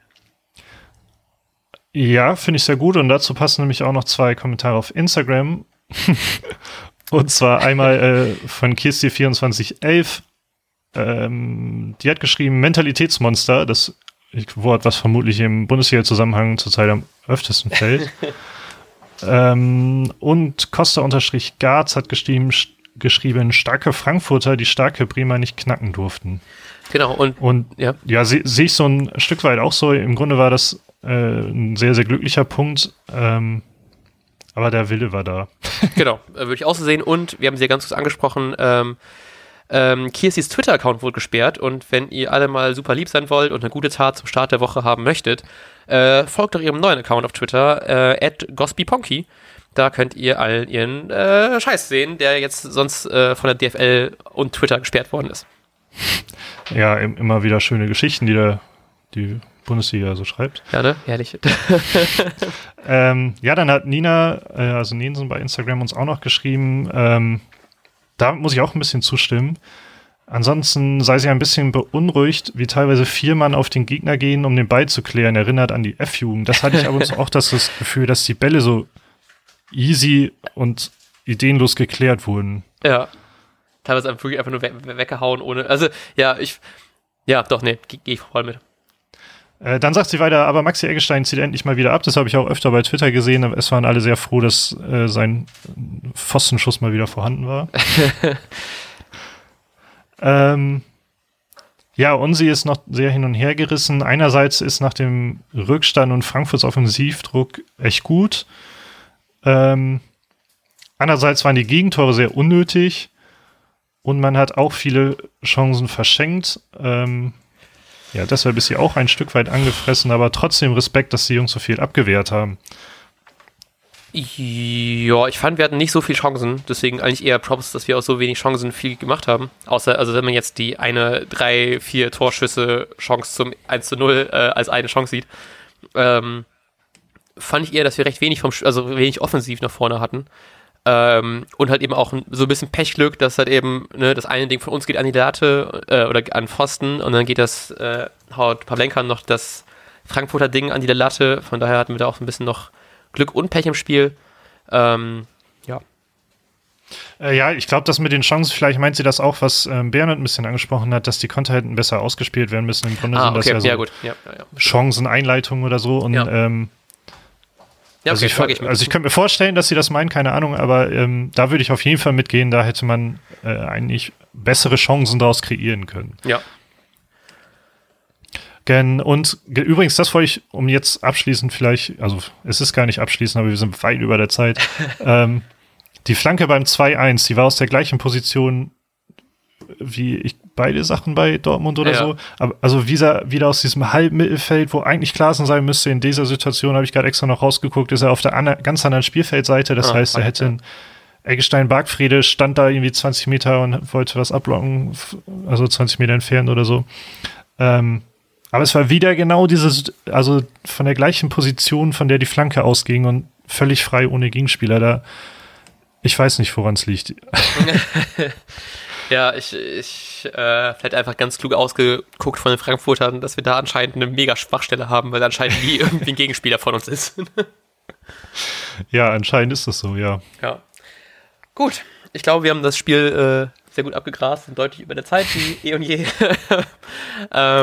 Ja, finde ich sehr gut und dazu passen nämlich auch noch zwei Kommentare auf Instagram. Und zwar einmal äh, von Kirsti vierundzwanzig elf. Ähm, die hat geschrieben, Mentalitätsmonster, das Wort, was vermutlich im Bundesliga-Zusammenhang zurzeit am öftesten fällt. ähm, und Costa-Garz hat geschrieben, st- geschrieben, starke Frankfurter, die starke Bremer nicht knacken durften. Genau, und, und ja, ja sehe seh ich so ein Stück weit auch so. Im Grunde war das äh, ein sehr, sehr glücklicher Punkt. Ähm, Aber der Wille war da. Genau, äh, würde ich auch so sehen. Und wir haben sie ja ganz kurz angesprochen, ähm, ähm, Kirstis Twitter-Account wurde gesperrt. Und wenn ihr alle mal super lieb sein wollt und eine gute Tat zum Start der Woche haben möchtet, äh, folgt doch ihrem neuen Account auf Twitter, äh, at gospyponky. Da könnt ihr all ihren äh, Scheiß sehen, der jetzt sonst äh, von der D F L und Twitter gesperrt worden ist. Ja, immer wieder schöne Geschichten, die da die Bundesliga so schreibt. Ja, ne? Herrlich. ähm, ja, dann hat Nina, äh, also Nensen bei Instagram uns auch noch geschrieben, ähm, da muss ich auch ein bisschen zustimmen. Ansonsten sei sie ein bisschen beunruhigt, wie teilweise vier Mann auf den Gegner gehen, um den Ball zu klären. Erinnert an die F-Jugend. Das hatte ich aber auch das, das Gefühl, dass die Bälle so easy und ideenlos geklärt wurden. Ja. Teilweise einfach, einfach nur we- weggehauen, ohne. Also, ja, ich. Ja, doch, nee, gehe geh ich voll mit. Äh, dann sagt sie weiter, aber Maxi Eggestein zieht endlich mal wieder ab. Das habe ich auch öfter bei Twitter gesehen. Aber es waren alle sehr froh, dass äh, sein Pfostenschuss mal wieder vorhanden war. ähm, ja, Unsi ist noch sehr hin und her gerissen. Einerseits ist nach dem Rückstand und Frankfurts Offensivdruck echt gut. Ähm, andererseits waren die Gegentore sehr unnötig. Und man hat auch viele Chancen verschenkt. Ähm, Ja, deshalb ist sie auch ein Stück weit angefressen, aber trotzdem Respekt, dass die Jungs so viel abgewehrt haben. Ja, ich fand, wir hatten nicht so viele Chancen, deswegen eigentlich eher Props, dass wir aus so wenig Chancen viel gemacht haben. Außer, also wenn man jetzt die eine, drei, vier Torschüsse Chance zum eins zu null äh, als eine Chance sieht, ähm, fand ich eher, dass wir recht wenig vom, also wenig offensiv nach vorne hatten. Ähm, und halt eben auch so ein bisschen Pechglück, dass halt eben, ne, das eine Ding von uns geht an die Latte äh, oder an Pfosten und dann geht das, äh, haut Pavlenka noch das Frankfurter Ding an die Latte, von daher hatten wir da auch so ein bisschen noch Glück und Pech im Spiel. Ähm, ja. Äh, ja, ich glaube, dass mit den Chancen, vielleicht meint sie das auch, was ähm, Bernhard ein bisschen angesprochen hat, dass die Konter hätten besser ausgespielt werden müssen. Im Grunde ah, sind das okay. ja so ja, gut. Ja, ja, ja. Chanceneinleitungen oder so und ja. ähm, Ja, also, okay, ich, ich also ich könnte mir vorstellen, dass sie das meinen, keine Ahnung, aber ähm, da würde ich auf jeden Fall mitgehen, da hätte man äh, eigentlich bessere Chancen daraus kreieren können. Ja. Gen, und ge, übrigens, das wollte ich, um jetzt abschließend vielleicht, also es ist gar nicht abschließend, aber wir sind weit über der Zeit, ähm, die Flanke beim zwei eins, die war aus der gleichen Position wie ich beide Sachen bei Dortmund oder ja. so. Aber also wieder, wieder aus diesem Halbmittelfeld, wo eigentlich Klaassen sein müsste, in dieser Situation, habe ich gerade extra noch rausgeguckt, ist er auf der andre, ganz anderen Spielfeldseite. Das ah, heißt, er hätte ein Eggestein-Bargfriede, stand da irgendwie zwanzig Meter und wollte was ablocken, also zwanzig Meter entfernt oder so. Ähm, aber es war wieder genau dieses, also von der gleichen Position, von der die Flanke ausging und völlig frei ohne Gegenspieler. Da, ich weiß nicht, woran es liegt. Ja, ich, ich äh, vielleicht einfach ganz klug ausgeguckt von den Frankfurtern, dass wir da anscheinend eine mega Schwachstelle haben, weil anscheinend nie irgendwie ein Gegenspieler von uns ist. Ja, anscheinend ist das so, ja. Ja. Gut, ich glaube, wir haben das Spiel äh, sehr gut abgegrast, sind deutlich über der Zeit, wie eh und je.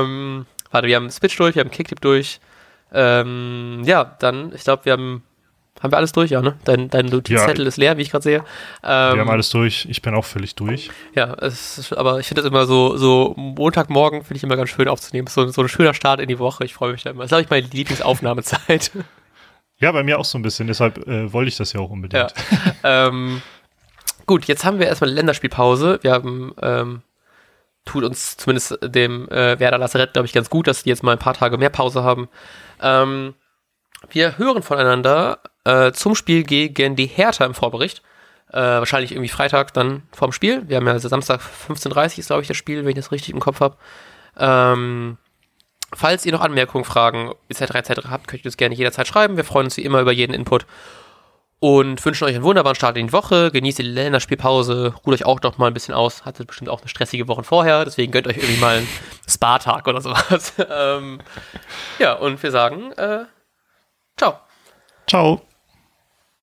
ähm, warte, wir haben Switch durch, wir haben Kicktipp durch. Ähm, ja, dann, ich glaube, wir haben Haben wir alles durch, ja, ne? Dein, dein Notizzettel ja. ist leer, wie ich gerade sehe. Ähm, wir haben alles durch. Ich bin auch völlig durch. Ja, es ist, aber ich finde das immer so, so Montagmorgen finde ich immer ganz schön aufzunehmen. So, so ein schöner Start in die Woche. Ich freue mich da immer. Das ist, glaube ich, meine Lieblingsaufnahmezeit. Ja, bei mir auch so ein bisschen. Deshalb äh, wollte ich das ja auch unbedingt. Ja. ähm, gut, jetzt haben wir erstmal Länderspielpause. Wir haben, ähm, tut uns zumindest dem äh, Werder Lazarett, glaube ich, ganz gut, dass die jetzt mal ein paar Tage mehr Pause haben. Ähm, wir hören voneinander äh, zum Spiel gegen die Hertha im Vorbericht. Äh, wahrscheinlich irgendwie Freitag dann vorm Spiel. Wir haben ja also Samstag fünfzehn Uhr dreißig ist, glaube ich, das Spiel, wenn ich das richtig im Kopf habe. Ähm, falls ihr noch Anmerkungen, Fragen et cetera et cetera habt, könnt ihr das gerne jederzeit schreiben. Wir freuen uns wie immer über jeden Input und wünschen euch einen wunderbaren Start in die Woche. Genießt die Länderspielpause, ruht euch auch noch mal ein bisschen aus. Hattet bestimmt auch eine stressige Woche vorher, deswegen gönnt euch irgendwie mal einen Spa-Tag oder sowas. ähm, ja, und wir sagen äh, ciao. Ciao.